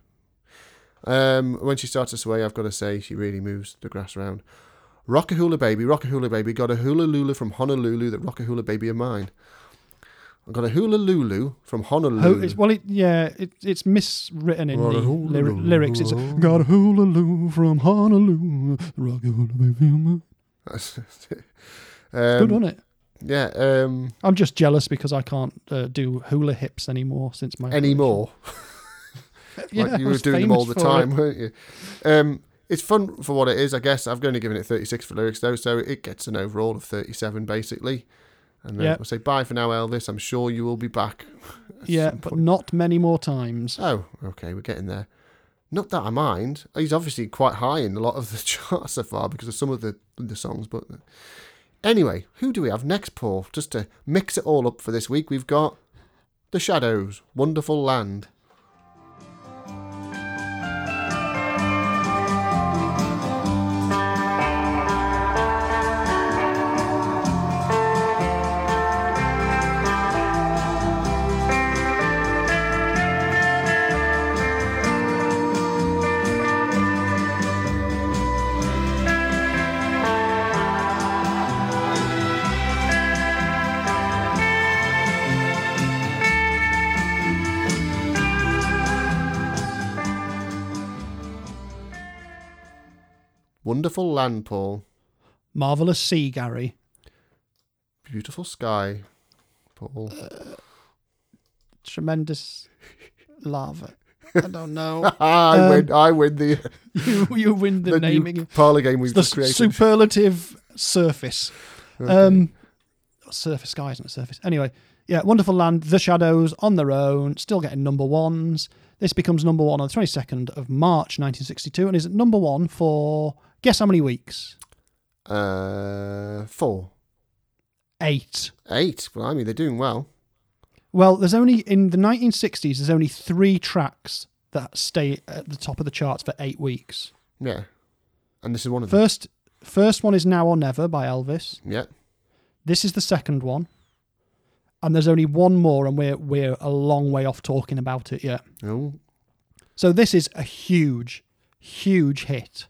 Um, when she starts to sway, I've got to say, she really moves the grass around. Rock-a-hula baby, rock-a-hula baby, got a hula-lula from Honolulu, that rock-a-hula baby of mine. I've got a hula lulu from Honolulu. Ho- it's, well, it, yeah, it, it's miswritten in got the lyri- lyrics. It's a, got a hula lulu from Honolulu. Rock a hula baby. um, Good, wasn't it? Yeah. Um, I'm just jealous because I can't uh, do hula hips anymore since my anymore. yeah, like you I were was doing them all the famous for time, it. weren't you? Um, it's fun for what it is, I guess. I've only given it thirty-six for lyrics though, so it gets an overall of thirty-seven basically. And then Yep. we'll say bye for now, Elvis. I'm sure you will be back. at Yeah, some but point. not many more times. Oh, okay, we're getting there. Not that I mind. He's obviously quite high in a lot of the charts so far because of some of the the songs. But anyway, who do we have next, Paul? Just to mix it all up for this week, we've got The Shadows, Wonderful Land. Wonderful Land, Paul. Marvelous Sea, Gary. Beautiful Sky, Paul. Tremendous lava. I don't know. I Um, win. I win the you you win the, the naming. new parlour game we've the just created. superlative surface. Okay. Um, surface sky, isn't it? Surface. Anyway, yeah, Wonderful Land, The Shadows, on their own, still getting number ones. This becomes number one on the twenty-second of March, nineteen sixty-two, and is at number one for, guess how many weeks? Uh, four, Eight. eight. Well, I mean, they're doing well. Well, there's only, in the nineteen sixties, there's only three tracks that stay at the top of the charts for eight weeks. Yeah, and this is one of them. First, first one is Now or Never by Elvis. Yeah. This is the second one. And there's only one more, and we're we're a long way off talking about it yet. Oh, So this is a huge, huge hit.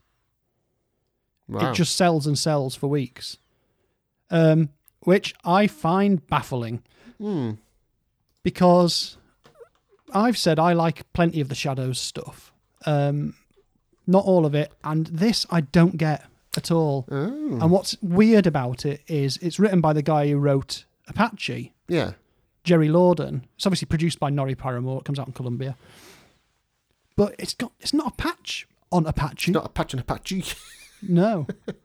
wow. It just sells and sells for weeks, um, which I find baffling Hmm. because I've said I like plenty of the Shadows stuff, um, not all of it, and this I don't get at all. Oh. And what's weird about it is it's written by the guy who wrote Apache, Yeah. Jerry Lorden. It's obviously produced by Norrie Paramore. It comes out in Columbia, but it's got it's not a patch on Apache. Not Apache and Apache. No,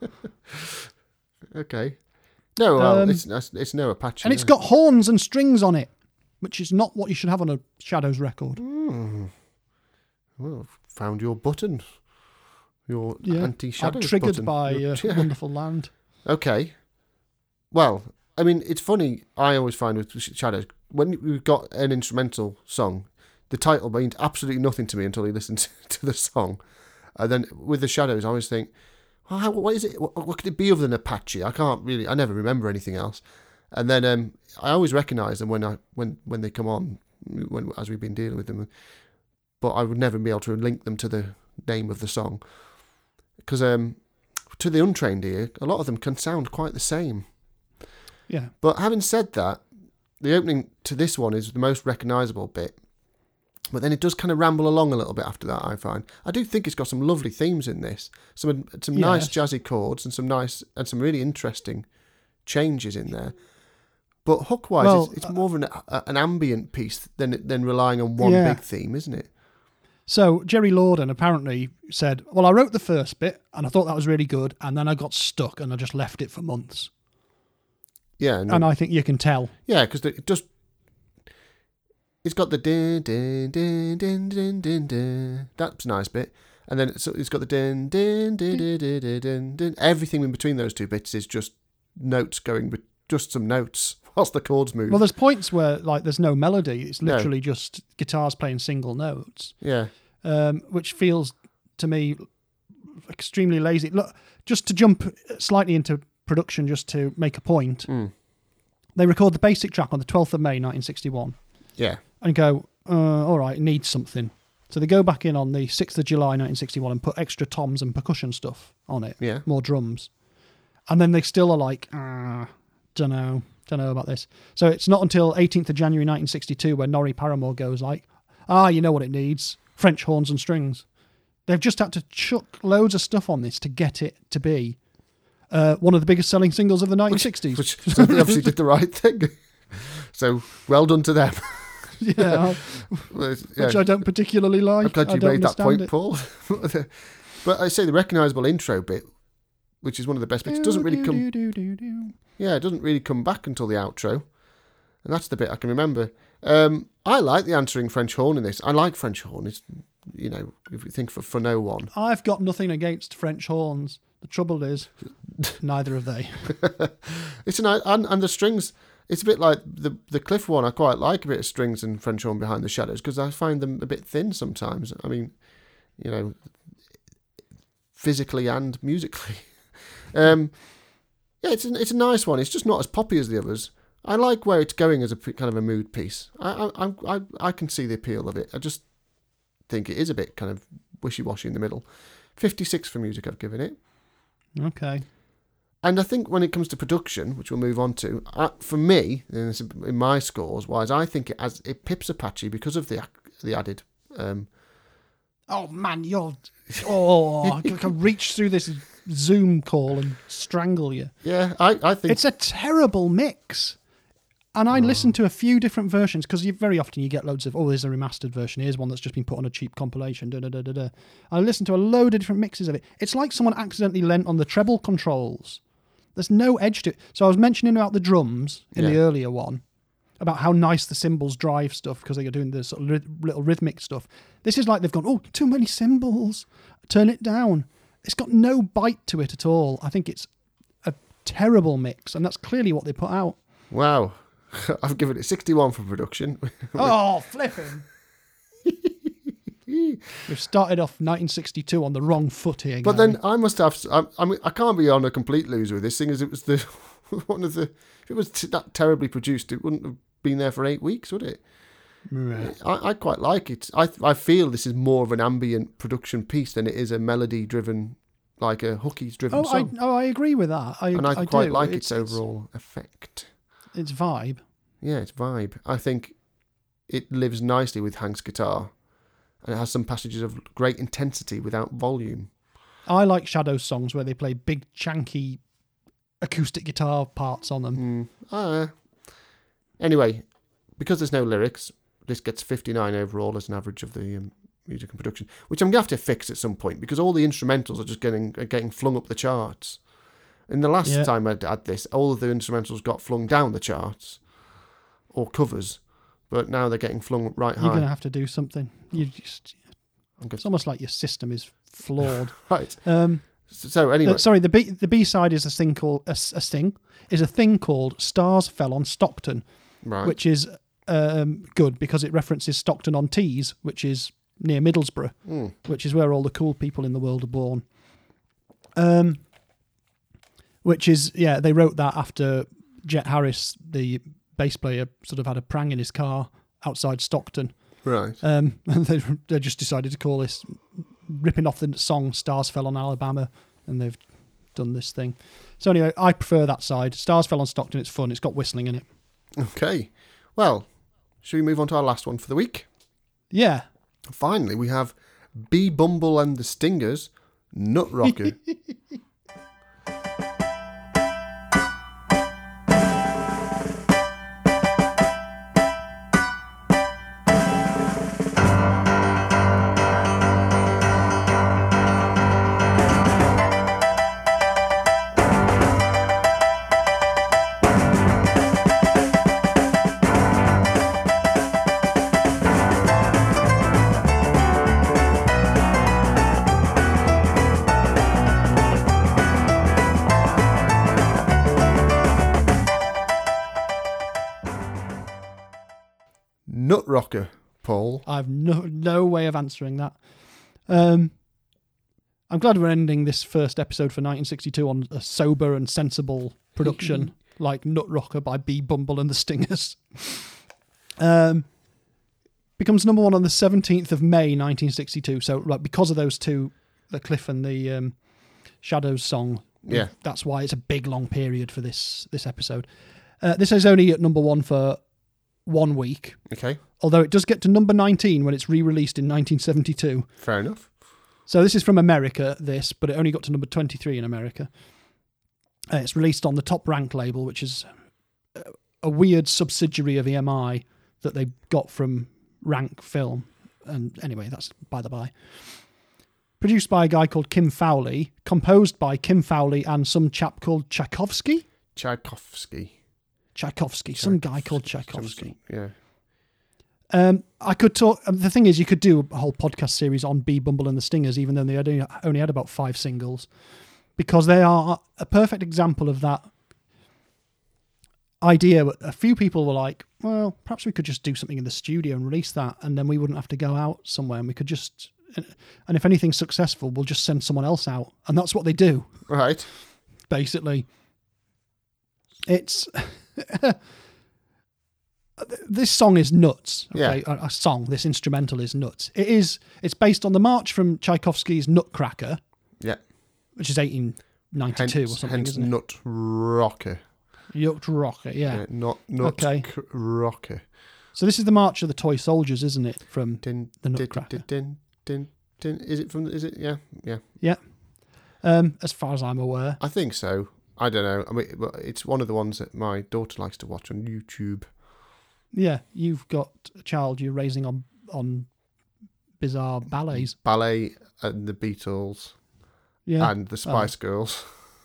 Okay. No, well, Um, it's, it's it's no Apache. and it's no. got horns and strings on it, which is not what you should have on a Shadows record. Hmm. Well, found your button. Your Yeah, anti-shadows I'm triggered button. by Your- uh, yeah. Wonderful Land. Okay. Well, I mean, it's funny. I always find with Sh- Shadows, when we've got an instrumental song, the title means absolutely nothing to me until you listen to, to the song. And then with the Shadows, I always think, well, how, what is it? What, what could it be other than Apache? I can't really. I never remember anything else. And then um, I always recognise them when I when when they come on, when as we've been dealing with them. But I would never be able to link them to the name of the song because um, to the untrained ear, a lot of them can sound quite the same. Yeah, But having said that, the opening to this one is the most recognisable bit. But then it does kind of ramble along a little bit after that, I find. I do think it's got some lovely themes in this. Some some nice Yes. jazzy chords and some nice and some really interesting changes in there. But hook-wise, Well, it's, it's more of an, a, an ambient piece than than relying on one Yeah. big theme, isn't it? So Jerry Lorden apparently said, well, I wrote the first bit and I thought that was really good, and then I got stuck and I just left it for months. Yeah, and, And I think you can tell. yeah, because it just it's got the din din din din din din din. That's a nice bit, and then it's, it's got the din din din din din din din din. Everything in between those two bits is just notes going with just some notes whilst the chords move. Well, there's points where like there's no melody. It's No. literally just guitars playing single notes, yeah, um, which feels to me extremely lazy. Look, just to jump slightly into production, just to make a point, mm. they record the basic track on the twelfth of May, nineteen sixty-one, yeah, and go, uh, all right, it needs something. So they go back in on the sixth of July, nineteen sixty-one, and put extra toms and percussion stuff on it, yeah. more drums. And then they still are like, ah, don't know, don't know about this. So it's not until eighteenth of January, nineteen sixty-two, where Norrie Paramore goes like, ah, you know what it needs? French horns and strings. They've just had to chuck loads of stuff on this to get it to be Uh, one of the biggest selling singles of the nineteen sixties. Which, which so they obviously did the right thing. So well done to them. yeah, Well, yeah. which I don't particularly like. I'm glad I you don't made that point, understand it. Paul. But I say the recognisable intro bit, which is one of the best bits, doesn't really come. Do, do, do, do. Yeah, it doesn't really come back until the outro, and that's the bit I can remember. Um, I like the answering French horn in this. I like French horn. It's, you know, if you think for for no one. I've got nothing against French horns. The trouble is, neither have they. It's an and, and the strings. It's a bit like the the Cliff one. I quite like a bit of strings and French horn behind the shadows because I find them a bit thin sometimes. I mean, you know, physically and musically. Um, yeah, it's a, it's a nice one. It's just not as poppy as the others. I like where it's going as a p- kind of a mood piece. I I I I can see the appeal of it. I just think it is a bit kind of wishy-washy in the middle. fifty-six for music I've given it. Okay. And I think when it comes to production, which we'll move on to, uh, for me, in, this, in my scores wise, I think it has it pips Apache because of the the added. Um, Oh man, you're. Oh, I can reach through this Zoom call and strangle you. yeah, I, I think It's a terrible mix. And I listened to a few different versions because very often you get loads of, oh, there's a remastered version. Here's one that's just been put on a cheap compilation. Da, da, da, da, da. I listened to a load of different mixes of it. It's like someone accidentally lent on the treble controls. There's no edge to it. So I was mentioning about the drums in the Yeah. earlier one, about how nice the cymbals drive stuff because they are doing this sort of ryth- little rhythmic stuff. This is like they've gone, oh, too many cymbals. Turn it down. It's got no bite to it at all. I think it's a terrible mix, and that's clearly what they put out. wow. I've given it sixty-one for production. Oh, flipping. We've started off nineteen sixty-two on the wrong foot here. But Gary. then I must have. I, I mean, I can't be on a complete loser with this thing, as it was the one of the. If it was t- that terribly produced, it wouldn't have been there for eight weeks, would it? Right. I, I quite like it. I I feel this is more of an ambient production piece than it is a melody-driven, like a hookies-driven Oh, I, song. oh, I agree with that. I, and I, I quite do. like it's, its overall effect. It's, it's vibe. Yeah, it's vibe. I think it lives nicely with Hank's guitar, and it has some passages of great intensity without volume. I like Shadows songs where they play big, chunky acoustic guitar parts on them. Mm. Uh, anyway, because there's no lyrics, this gets fifty-nine overall as an average of the um, music and production, which I'm going to have to fix at some point because all the instrumentals are just getting are getting flung up the charts. In the last Yeah. time I had this, all of the instrumentals got flung down the charts, or covers, but now they're getting flung right You're high. going to have to do something. You just, I'm gonna- it's almost like your system is flawed. Right. Um, So anyway, uh, sorry, the B the B side is a thing called a, a thing is a thing called Stars Fell on Stockton, right. which is um, good because it references Stockton on Tees, which is near Middlesbrough, Mm. which is where all the cool people in the world are born. Um, which is yeah, they wrote that after Jet Harris, the bass player, sort of had a prang in his car outside Stockton, Right. um, and they they just decided to call this, ripping off the song "Stars Fell on Alabama," and they've done this thing. So anyway, I prefer that side. Stars Fell on Stockton. It's fun. It's got whistling in it. Okay. Well, should we move on to our last one for the week? Yeah. Finally, we have B Bumble and the Stingers, Nut Rocker. Nut Rocker, Paul. I've no no way of answering that. Um, I'm glad we're ending this first episode for nineteen sixty-two on a sober and sensible production like Nut Rocker by B Bumble and the Stingers. Um, becomes number one on the seventeenth of May nineteen sixty-two. So, like, because of those two, the Cliff and the um, Shadows song, Yeah. that's why it's a big long period for this this episode. Uh, this is only at number one for one week, Okay, although it does get to number nineteen when it's re-released in nineteen seventy-two. fair enough. So this is from America, this, but it only got to number twenty-three in America. Uh, it's released on the Top Rank label, which is a weird subsidiary of E M I that they got from Rank Film. And anyway, that's by the by. Produced by a guy called Kim Fowley, composed by Kim Fowley and some chap called Tchaikovsky. Tchaikovsky. Tchaikovsky, some guy called Tchaikovsky. Yeah. Um, I could talk. Um, the thing is, you could do a whole podcast series on Bee Bumble and the Stingers, even though they only, only had about five singles, because they are a perfect example of that idea. A few people were like, well, perhaps we could just do something in the studio and release that, and then we wouldn't have to go out somewhere, and we could just, and if anything's successful, we'll just send someone else out. And that's what they do. Right. Basically. It's... This song is nuts. Okay? Yeah. A, a song, this instrumental is nuts. It is. It's based on the march from Tchaikovsky's Nutcracker. Yeah. Which is eighteen ninety-two hence, or something, hence isn't it? Nut Rocker. Nutcracker, yeah. yeah. Not Nut Okay. c- Rocker. So this is the March of the Toy Soldiers, isn't it? From Din, the din, Nutcracker. din, din, din, din. Is it from? Is it? Yeah. Yeah. Yeah. Um, as far as I'm aware. I think so. I don't know. I mean, but it's one of the ones that my daughter likes to watch on YouTube. Yeah, you've got a child you're raising on on bizarre ballets. Ballet and the Beatles Yeah. and the Spice Girls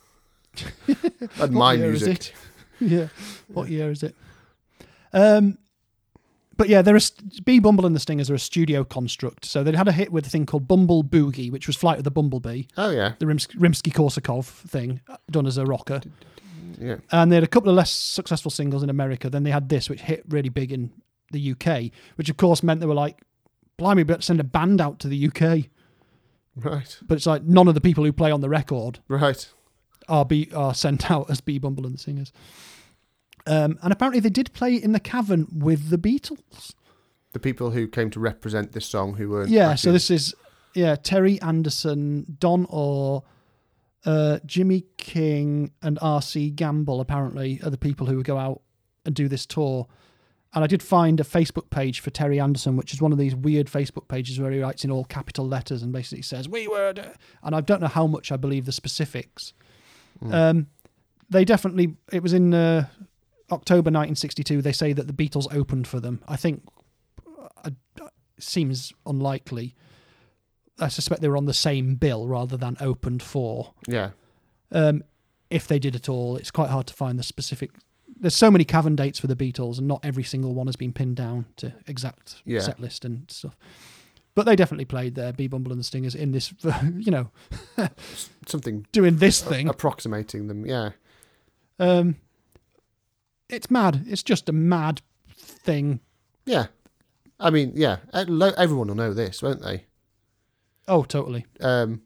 and What my year is music. it? Yeah. What year is it? Um, but yeah, there is Bee Bumble and the Stingers are a studio construct. So they had a hit with a thing called Bumble Boogie, which was Flight of the Bumblebee, Oh yeah, the Rims- Rimsky-Korsakov thing done as a rocker. yeah. And they had a couple of less successful singles in America. Then they had this, which hit really big in the U K, which of course meant they were like, blimey, but send a band out to the U K. Right, But it's like none of the people who play on the record right. are be are sent out as Bee Bumble and the Singers. Um, and apparently they did play in the Cavern with the Beatles. The people who came to represent this song who weren't. Yeah, actually- so this is yeah Terry Anderson, Don Orr, uh, Jimmy King, and R C Gamble apparently are the people who would go out and do this tour. And I did find a Facebook page for Terry Anderson, which is one of these weird Facebook pages where he writes in all capital letters and basically says, we were... d-" And I don't know how much I believe the specifics. Mm. Um, they definitely... It was in uh, October nineteen sixty-two. They say that the Beatles opened for them. I think... Uh, it seems unlikely. I suspect they were on the same bill rather than opened for. Yeah, Um, if they did at all, it's quite hard to find the specific... There's so many Cavern dates for the Beatles, and not every single one has been pinned down to exact Yeah. set list and stuff. But they definitely played there, Bee Bumble and the Stingers, in this, you know, something doing this thing. approximating them. Yeah, Um, it's mad. It's just a mad thing. yeah. I mean, yeah. uh, lo- Everyone will know this, won't they? Oh, totally. Um,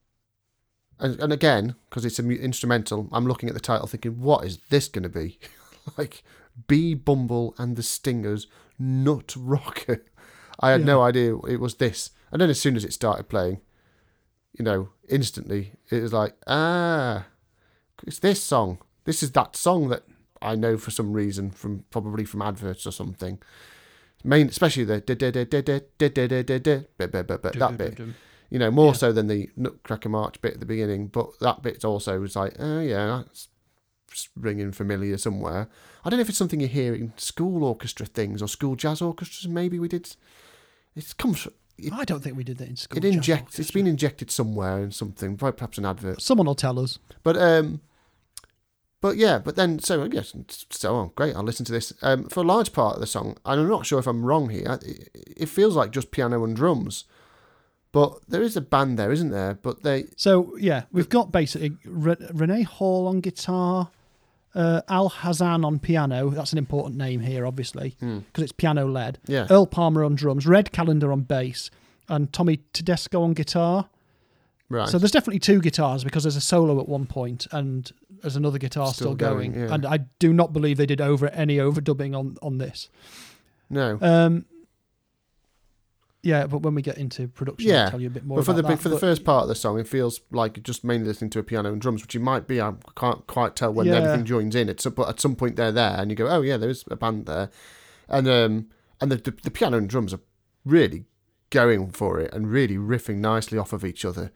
and, and again, because it's an instrumental, I'm looking at the title thinking, what is this going to be? Like, Bee Bumble and the Stingers, Nut Rocker. I had Yeah. no idea it was this. And then as soon as it started playing, you know, instantly, it was like, ah, it's this song. This is that song that I know for some reason, from probably from adverts or something. Main, especially the da da da da da da da da da da bit, bit, bit, bit, that bit. You know, more Yeah. so than the Nutcracker March bit at the beginning, but that bit also was like, oh yeah, that's ringing familiar somewhere. I don't know if it's something you hear in school orchestra things or school jazz orchestras. Maybe we did. It comes. It, I don't think we did that in school. it jazz injects. It's orchestra. been injected somewhere in something, perhaps an advert. Someone will tell us. But um, but yeah, but then so I guess so. Oh, great! I'll listen to this. Um, for a large part of the song, and I'm not sure if I'm wrong here. It, it feels like just piano and drums. But there is a band there, isn't there? But they... So, yeah, we've got basically Re- Renee Hall on guitar, uh, Al Hazan on piano. That's an important name here, obviously, because Hmm. it's piano-led. Yeah. Earl Palmer on drums, Red Callender on bass, and Tommy Tedesco on guitar. Right. So there's definitely two guitars, because there's a solo at one point and there's another guitar Still still, going. going, yeah. And I do not believe they did over any overdubbing on, on this. No. Um, yeah, but when we get into production, Yeah, I'll tell you a bit more but for about the that. for the But- first part of the song, it feels like just mainly listening to a piano and drums, which you might be. I can't quite tell when Yeah. everything joins in. It's but at some point they're there, and you go, "Oh yeah, there's a band there," and um and the, the the piano and drums are really going for it and really riffing nicely off of each other.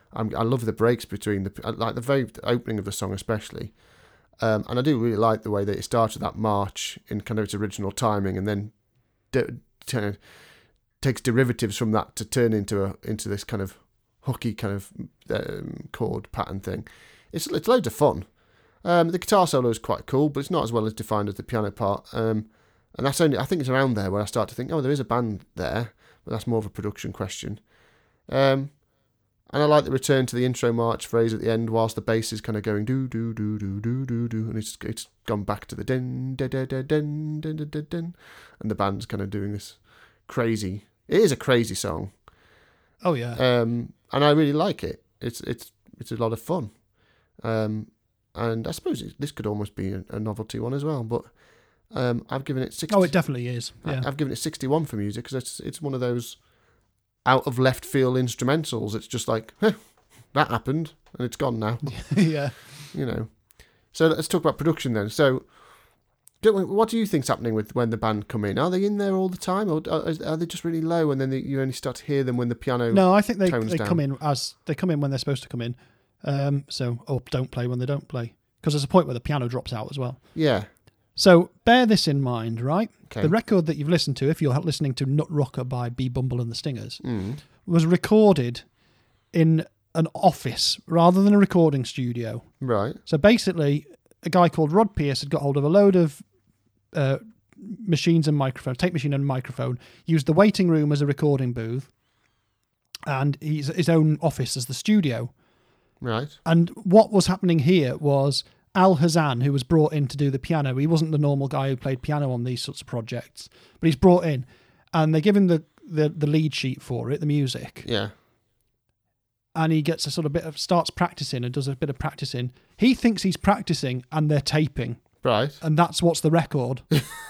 I'm, I love the breaks between the I like the very opening of the song especially, um, and I do really like the way that it started that march in kind of its original timing, and then de- t- takes derivatives from that to turn into a into this kind of hooky kind of um, chord pattern thing. It's it's loads of fun. Um, the guitar solo is quite cool, but it's not as well as defined as the piano part. Um, and that's only I think it's around there where I start to think, oh, there is a band there, but that's more of a production question. Um, and I like the return to the intro march phrase at the end, whilst the bass is kind of going do do do do do do do, and it's it's gone back to the din da da da din din din din, and the band's kind of doing this crazy. It is a crazy song. Oh yeah. Um, and I really like it. It's it's it's a lot of fun. Um, and I suppose it, this could almost be a, a novelty one as well. But um, I've given it sixty. Oh, it definitely is. Yeah. I, I've given it sixty-one for music because it's it's one of those out of left field instrumentals. It's just like, huh, that happened and it's gone now. Yeah. You know. So let's talk about production then. So, don't, what do you think's happening with when the band come in? Are they in there all the time, or are, are they just really low and then they, you only start to hear them when the piano? No, I think they tones they down? come in as they come in when they're supposed to come in. Um, so or don't play when they don't play, because there's a point where the piano drops out as well. Yeah. So bear this in mind, right? Okay. The record that you've listened to, if you're listening to Nut Rocker by B. Bumble and the Stingers, Mm. was recorded in an office rather than a recording studio. Right. So basically, a guy called Rod Pierce had got hold of a load of uh, machines and microphone, tape machine and microphone, used the waiting room as a recording booth, and he's, his own office as the studio. Right. And what was happening here was Al Hazan, who was brought in to do the piano. He wasn't the normal guy who played piano on these sorts of projects, but he's brought in, and they give him the, the, the lead sheet for it, the music. Yeah. And he gets a sort of bit of, starts practicing and does a bit of practicing. He thinks he's practicing and they're taping. Right. And that's what's the record.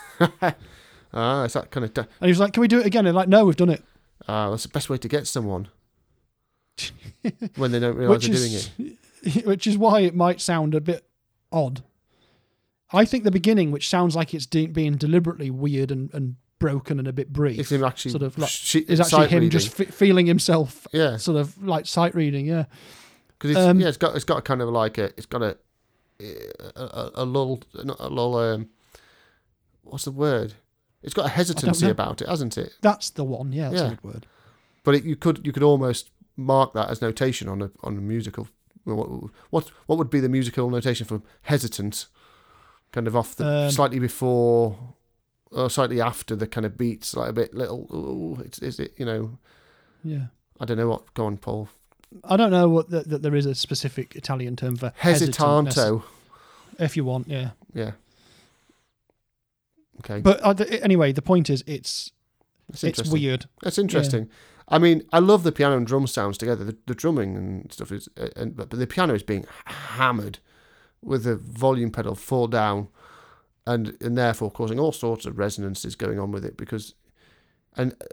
Ah, it's that kind of. Da- And he was like, can we do it again? And they're like, no, we've done it. Ah, that's the best way to get someone when they don't realise they're doing it. Which is why it might sound a bit odd. I think the beginning, which sounds like it's de- being deliberately weird and, and broken and a bit brief, It's him actually sort of like, sh- is actually sight him reading. just f- feeling himself, Yeah. sort of like sight reading. Yeah, Because it's, Um, yeah, it's got it's got a kind of like a it's got a a, a, a lull, not a lull. Um, what's the word? It's got a hesitancy know. about it, hasn't it? that's the one. Yeah, that's Yeah. a good word. But it, you could you could almost mark that as notation on a on a musical. What what what would be the musical notation for hesitant? Kind of off the Um, slightly before or slightly after the kind of beats, like a bit little. Ooh, it's is it you know? Yeah. I don't know what. Go on, Paul. I don't know what that, that there is a specific Italian term for hesitantness, Hesitanto. if you want. Yeah. Yeah. Okay. But uh, th- anyway, the point is, it's That's it's interesting. weird. That's interesting. I mean, I love the piano and drum sounds together. The, the drumming and stuff is, uh, and but the piano is being hammered with the volume pedal full down, and and therefore causing all sorts of resonances going on with it because, and uh,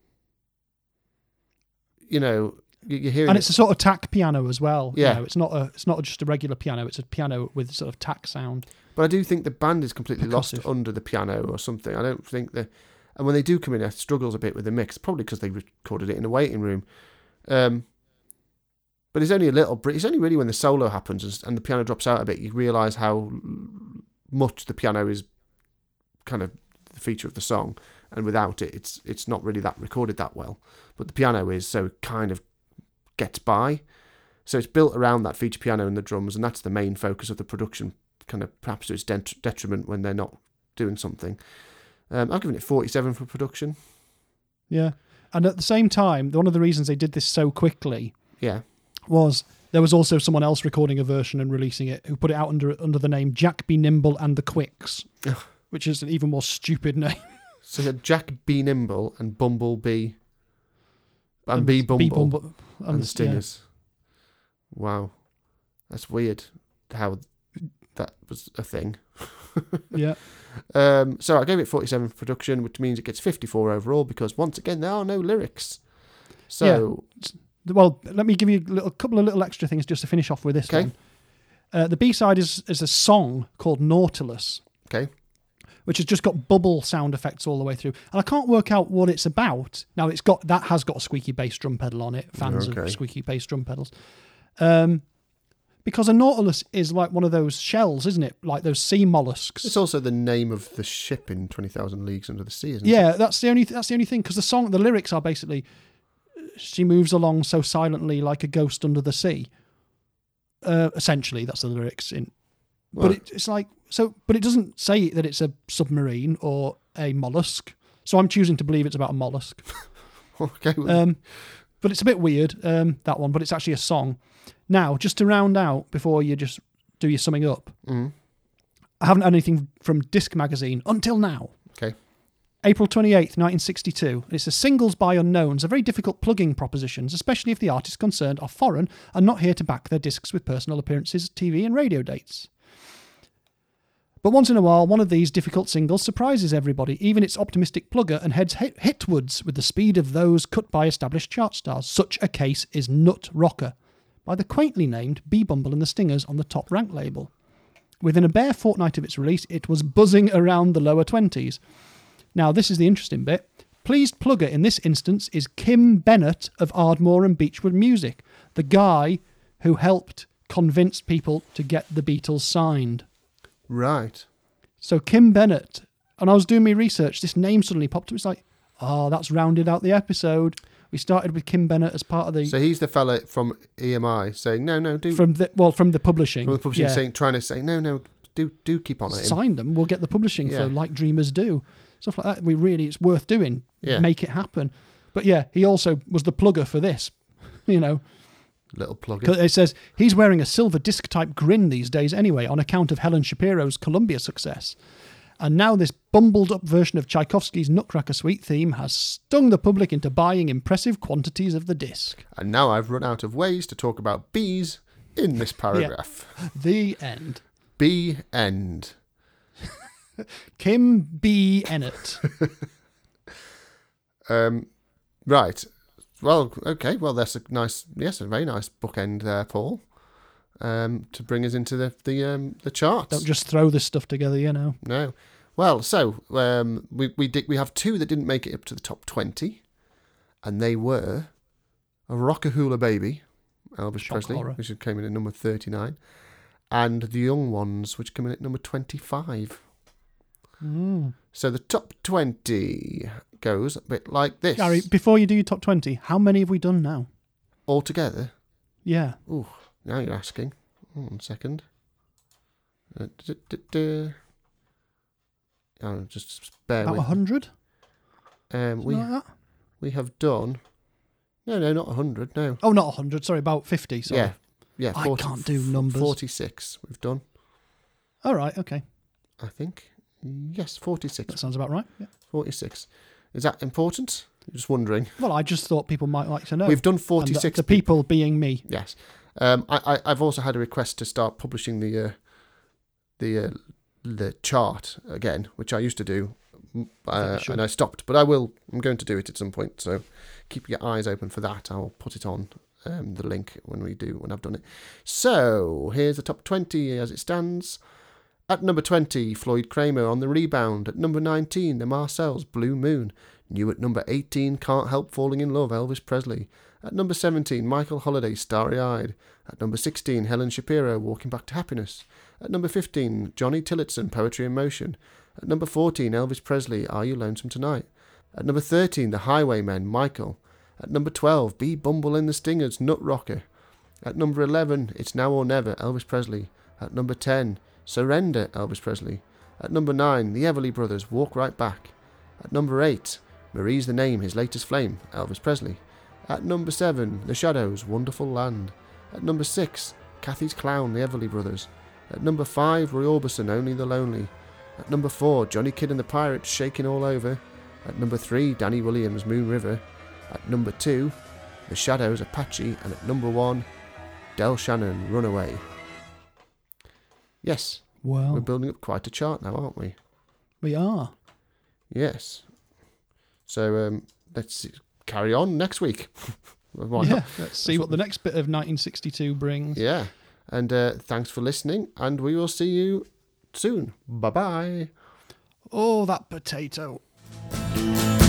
you know, you- you're hearing And it- it's a sort of tack piano as well. you Yeah. know, it's not a it's not just a regular piano. It's a piano with sort of tack sound. But I do think the band is completely lost Percussive. under the piano or something. I don't think that. And when they do come in, it struggles a bit with the mix, probably because they recorded it in a waiting room. Um, but it's only a little. It's only really when the solo happens and, and the piano drops out a bit, you realise how much the piano is kind of the feature of the song. And without it, it's it's not really that recorded that well. But the piano is, so it kind of gets by. So it's built around that feature piano and the drums, and that's the main focus of the production. Kind of perhaps to its det- detriment when they're not doing something. Um, I've given it forty-seven for production. Yeah. And at the same time, one of the reasons they did this so quickly Yeah. was there was also someone else recording a version and releasing it who put it out under under the name Jack B. Nimble and the Quicks, which is an even more stupid name. So you had Jack B. Nimble and Bumblebee and B. Bumble, B. Bumble and the Stingers. Wow. That's weird how that was a thing. Yeah. Um, so I gave it forty-seven for production, which means it gets fifty-four overall because once again there are no lyrics. So yeah. Well, let me give you a little, couple of little extra things just to finish off with this Okay. one. Uh, the B side is is a song called Nautilus, okay, which has just got bubble sound effects all the way through. And I can't work out what it's about. Now, it's got that has got a squeaky bass drum pedal on it, fans Okay. of squeaky bass drum pedals. Um, because a nautilus is like one of those shells, isn't it? Like those sea mollusks. It's also the name of the ship in twenty thousand Leagues Under the Sea, isn't it? Yeah, that's the only that's the only thing, because the song, the lyrics are basically, she moves along so silently like a ghost under the sea. Uh, essentially, that's the lyrics in. Well, But it, it's like so, but it doesn't say that it's a submarine or a mollusk. So I'm choosing to believe it's about a mollusk. okay. well, Um, but it's a bit weird, um, that one. But it's actually a song. Now, just to round out before you just do your summing up, mm, I haven't had anything from Disc Magazine until now. okay. April twenty-eighth, nineteen sixty-two. It's a singles by unknowns, are very difficult plugging propositions, especially if the artists concerned are foreign and not here to back their discs with personal appearances, T V and radio dates. But once in a while, one of these difficult singles surprises everybody, even its optimistic plugger, and heads hit- hitwards with the speed of those cut by established chart stars. Such a case is Nut Rocker, by the quaintly named Bee Bumble and the Stingers on the Top Rank label. Within a bare fortnight of its release, it was buzzing around the lower twenties. Now, this is the interesting bit. Pleased plugger in this instance is Kim Bennett of Ardmore and Beechwood Music, the guy who helped convince people to get the Beatles signed. Right. So Kim Bennett, and I was doing my research, this name suddenly popped up. It's like, oh, that's rounded out the episode. We started with Kim Bennett as part of the... So he's the fella from E M I saying, no, no, do... From the well, from the publishing. From the publishing yeah. saying, trying to say, no, no, do do keep on it. Sign them, we'll get the publishing Yeah. for Like Dreamers Do. Stuff like that. We really, it's worth doing. Yeah. Make it happen. But yeah, he also was the plugger for this, you know. Little plug. 'Cause it says he's wearing a silver disc type grin these days anyway on account of Helen Shapiro's Columbia success. And now this bumbled up version of Tchaikovsky's Nutcracker Suite theme has stung the public into buying impressive quantities of the disc. And now I've run out of ways to talk about bees in this paragraph. The end. Bee end. Kim B. Ennett. Um, right. Well, okay. Well, that's a nice, yes, a very nice bookend there, Paul. Um, to bring us into the the um the charts. Don't just throw this stuff together, you know. No. Well, so um, we we did we have two that didn't make it up to the top twenty, and they were a Rockahula Baby, Elvis Shock Presley, horror. which came in at number thirty-nine, and The Young Ones, which came in at number twenty-five. Mm. So the top twenty goes a bit like this. Gary, before you do your top twenty, how many have we done now? Altogether? Yeah. Ooh, now you're asking. One second. Uh, duh, duh, duh, duh. Oh, just bear About with a hundred? Um, we Like that? we have done. No, no, not a hundred. No. Oh, not a hundred. Sorry, about fifty. Sorry. Yeah, yeah. I can't do numbers. Forty-six. We've done. All right. Okay. I think. Yes, forty-six. That sounds about right. Yeah. Forty-six. Is that important? You're just wondering. Well, I just thought people might like to know. We've done And the- forty-six. The, people being me. Yes. Um, I, I, I've also had a request to start publishing the uh, the uh, the chart again, which I used to do, uh, should. and I stopped. But I will. I'm going to do it at some point. So keep your eyes open for that. I'll put it on um, the link when we do when I've done it. So here's the top twenty as it stands. At number twenty, Floyd Kramer on the rebound. At number nineteen, the Marcells, Blue Moon. New at number eighteen, Can't Help Falling in Love, Elvis Presley. At number seventeen, Michael Holiday, Starry Eyed. At number sixteen, Helen Shapiro, Walking Back to Happiness. At number fifteen, Johnny Tillotson, Poetry in Motion. At number fourteen, Elvis Presley, Are You Lonesome Tonight? At number thirteen, The Highwaymen, Michael. At number twelve, Bee Bumble and the Stingers, Nut Rocker. At number eleven, It's Now or Never, Elvis Presley. At number ten, Surrender, Elvis Presley. At number nine, The Everly Brothers, Walk Right Back. At number eight, Marie's the Name, His Latest Flame, Elvis Presley. At number seven, The Shadows, Wonderful Land. At number six, Kathy's Clown, The Everly Brothers. At number five, Roy Orbison, Only the Lonely. At number four, Johnny Kidd and the Pirates, Shaking All Over. At number three, Danny Williams, Moon River. At number two, The Shadows, Apache. And at number one, Del Shannon, Runaway. Yes, Well, we're building up quite a chart now, aren't we? we are. Yes. So um, let's carry on next week. Why Yeah. not? Let's see what the next bit of nineteen sixty-two brings. Yeah. And uh, thanks for listening, and we will see you soon. Bye-bye. Oh, that potato.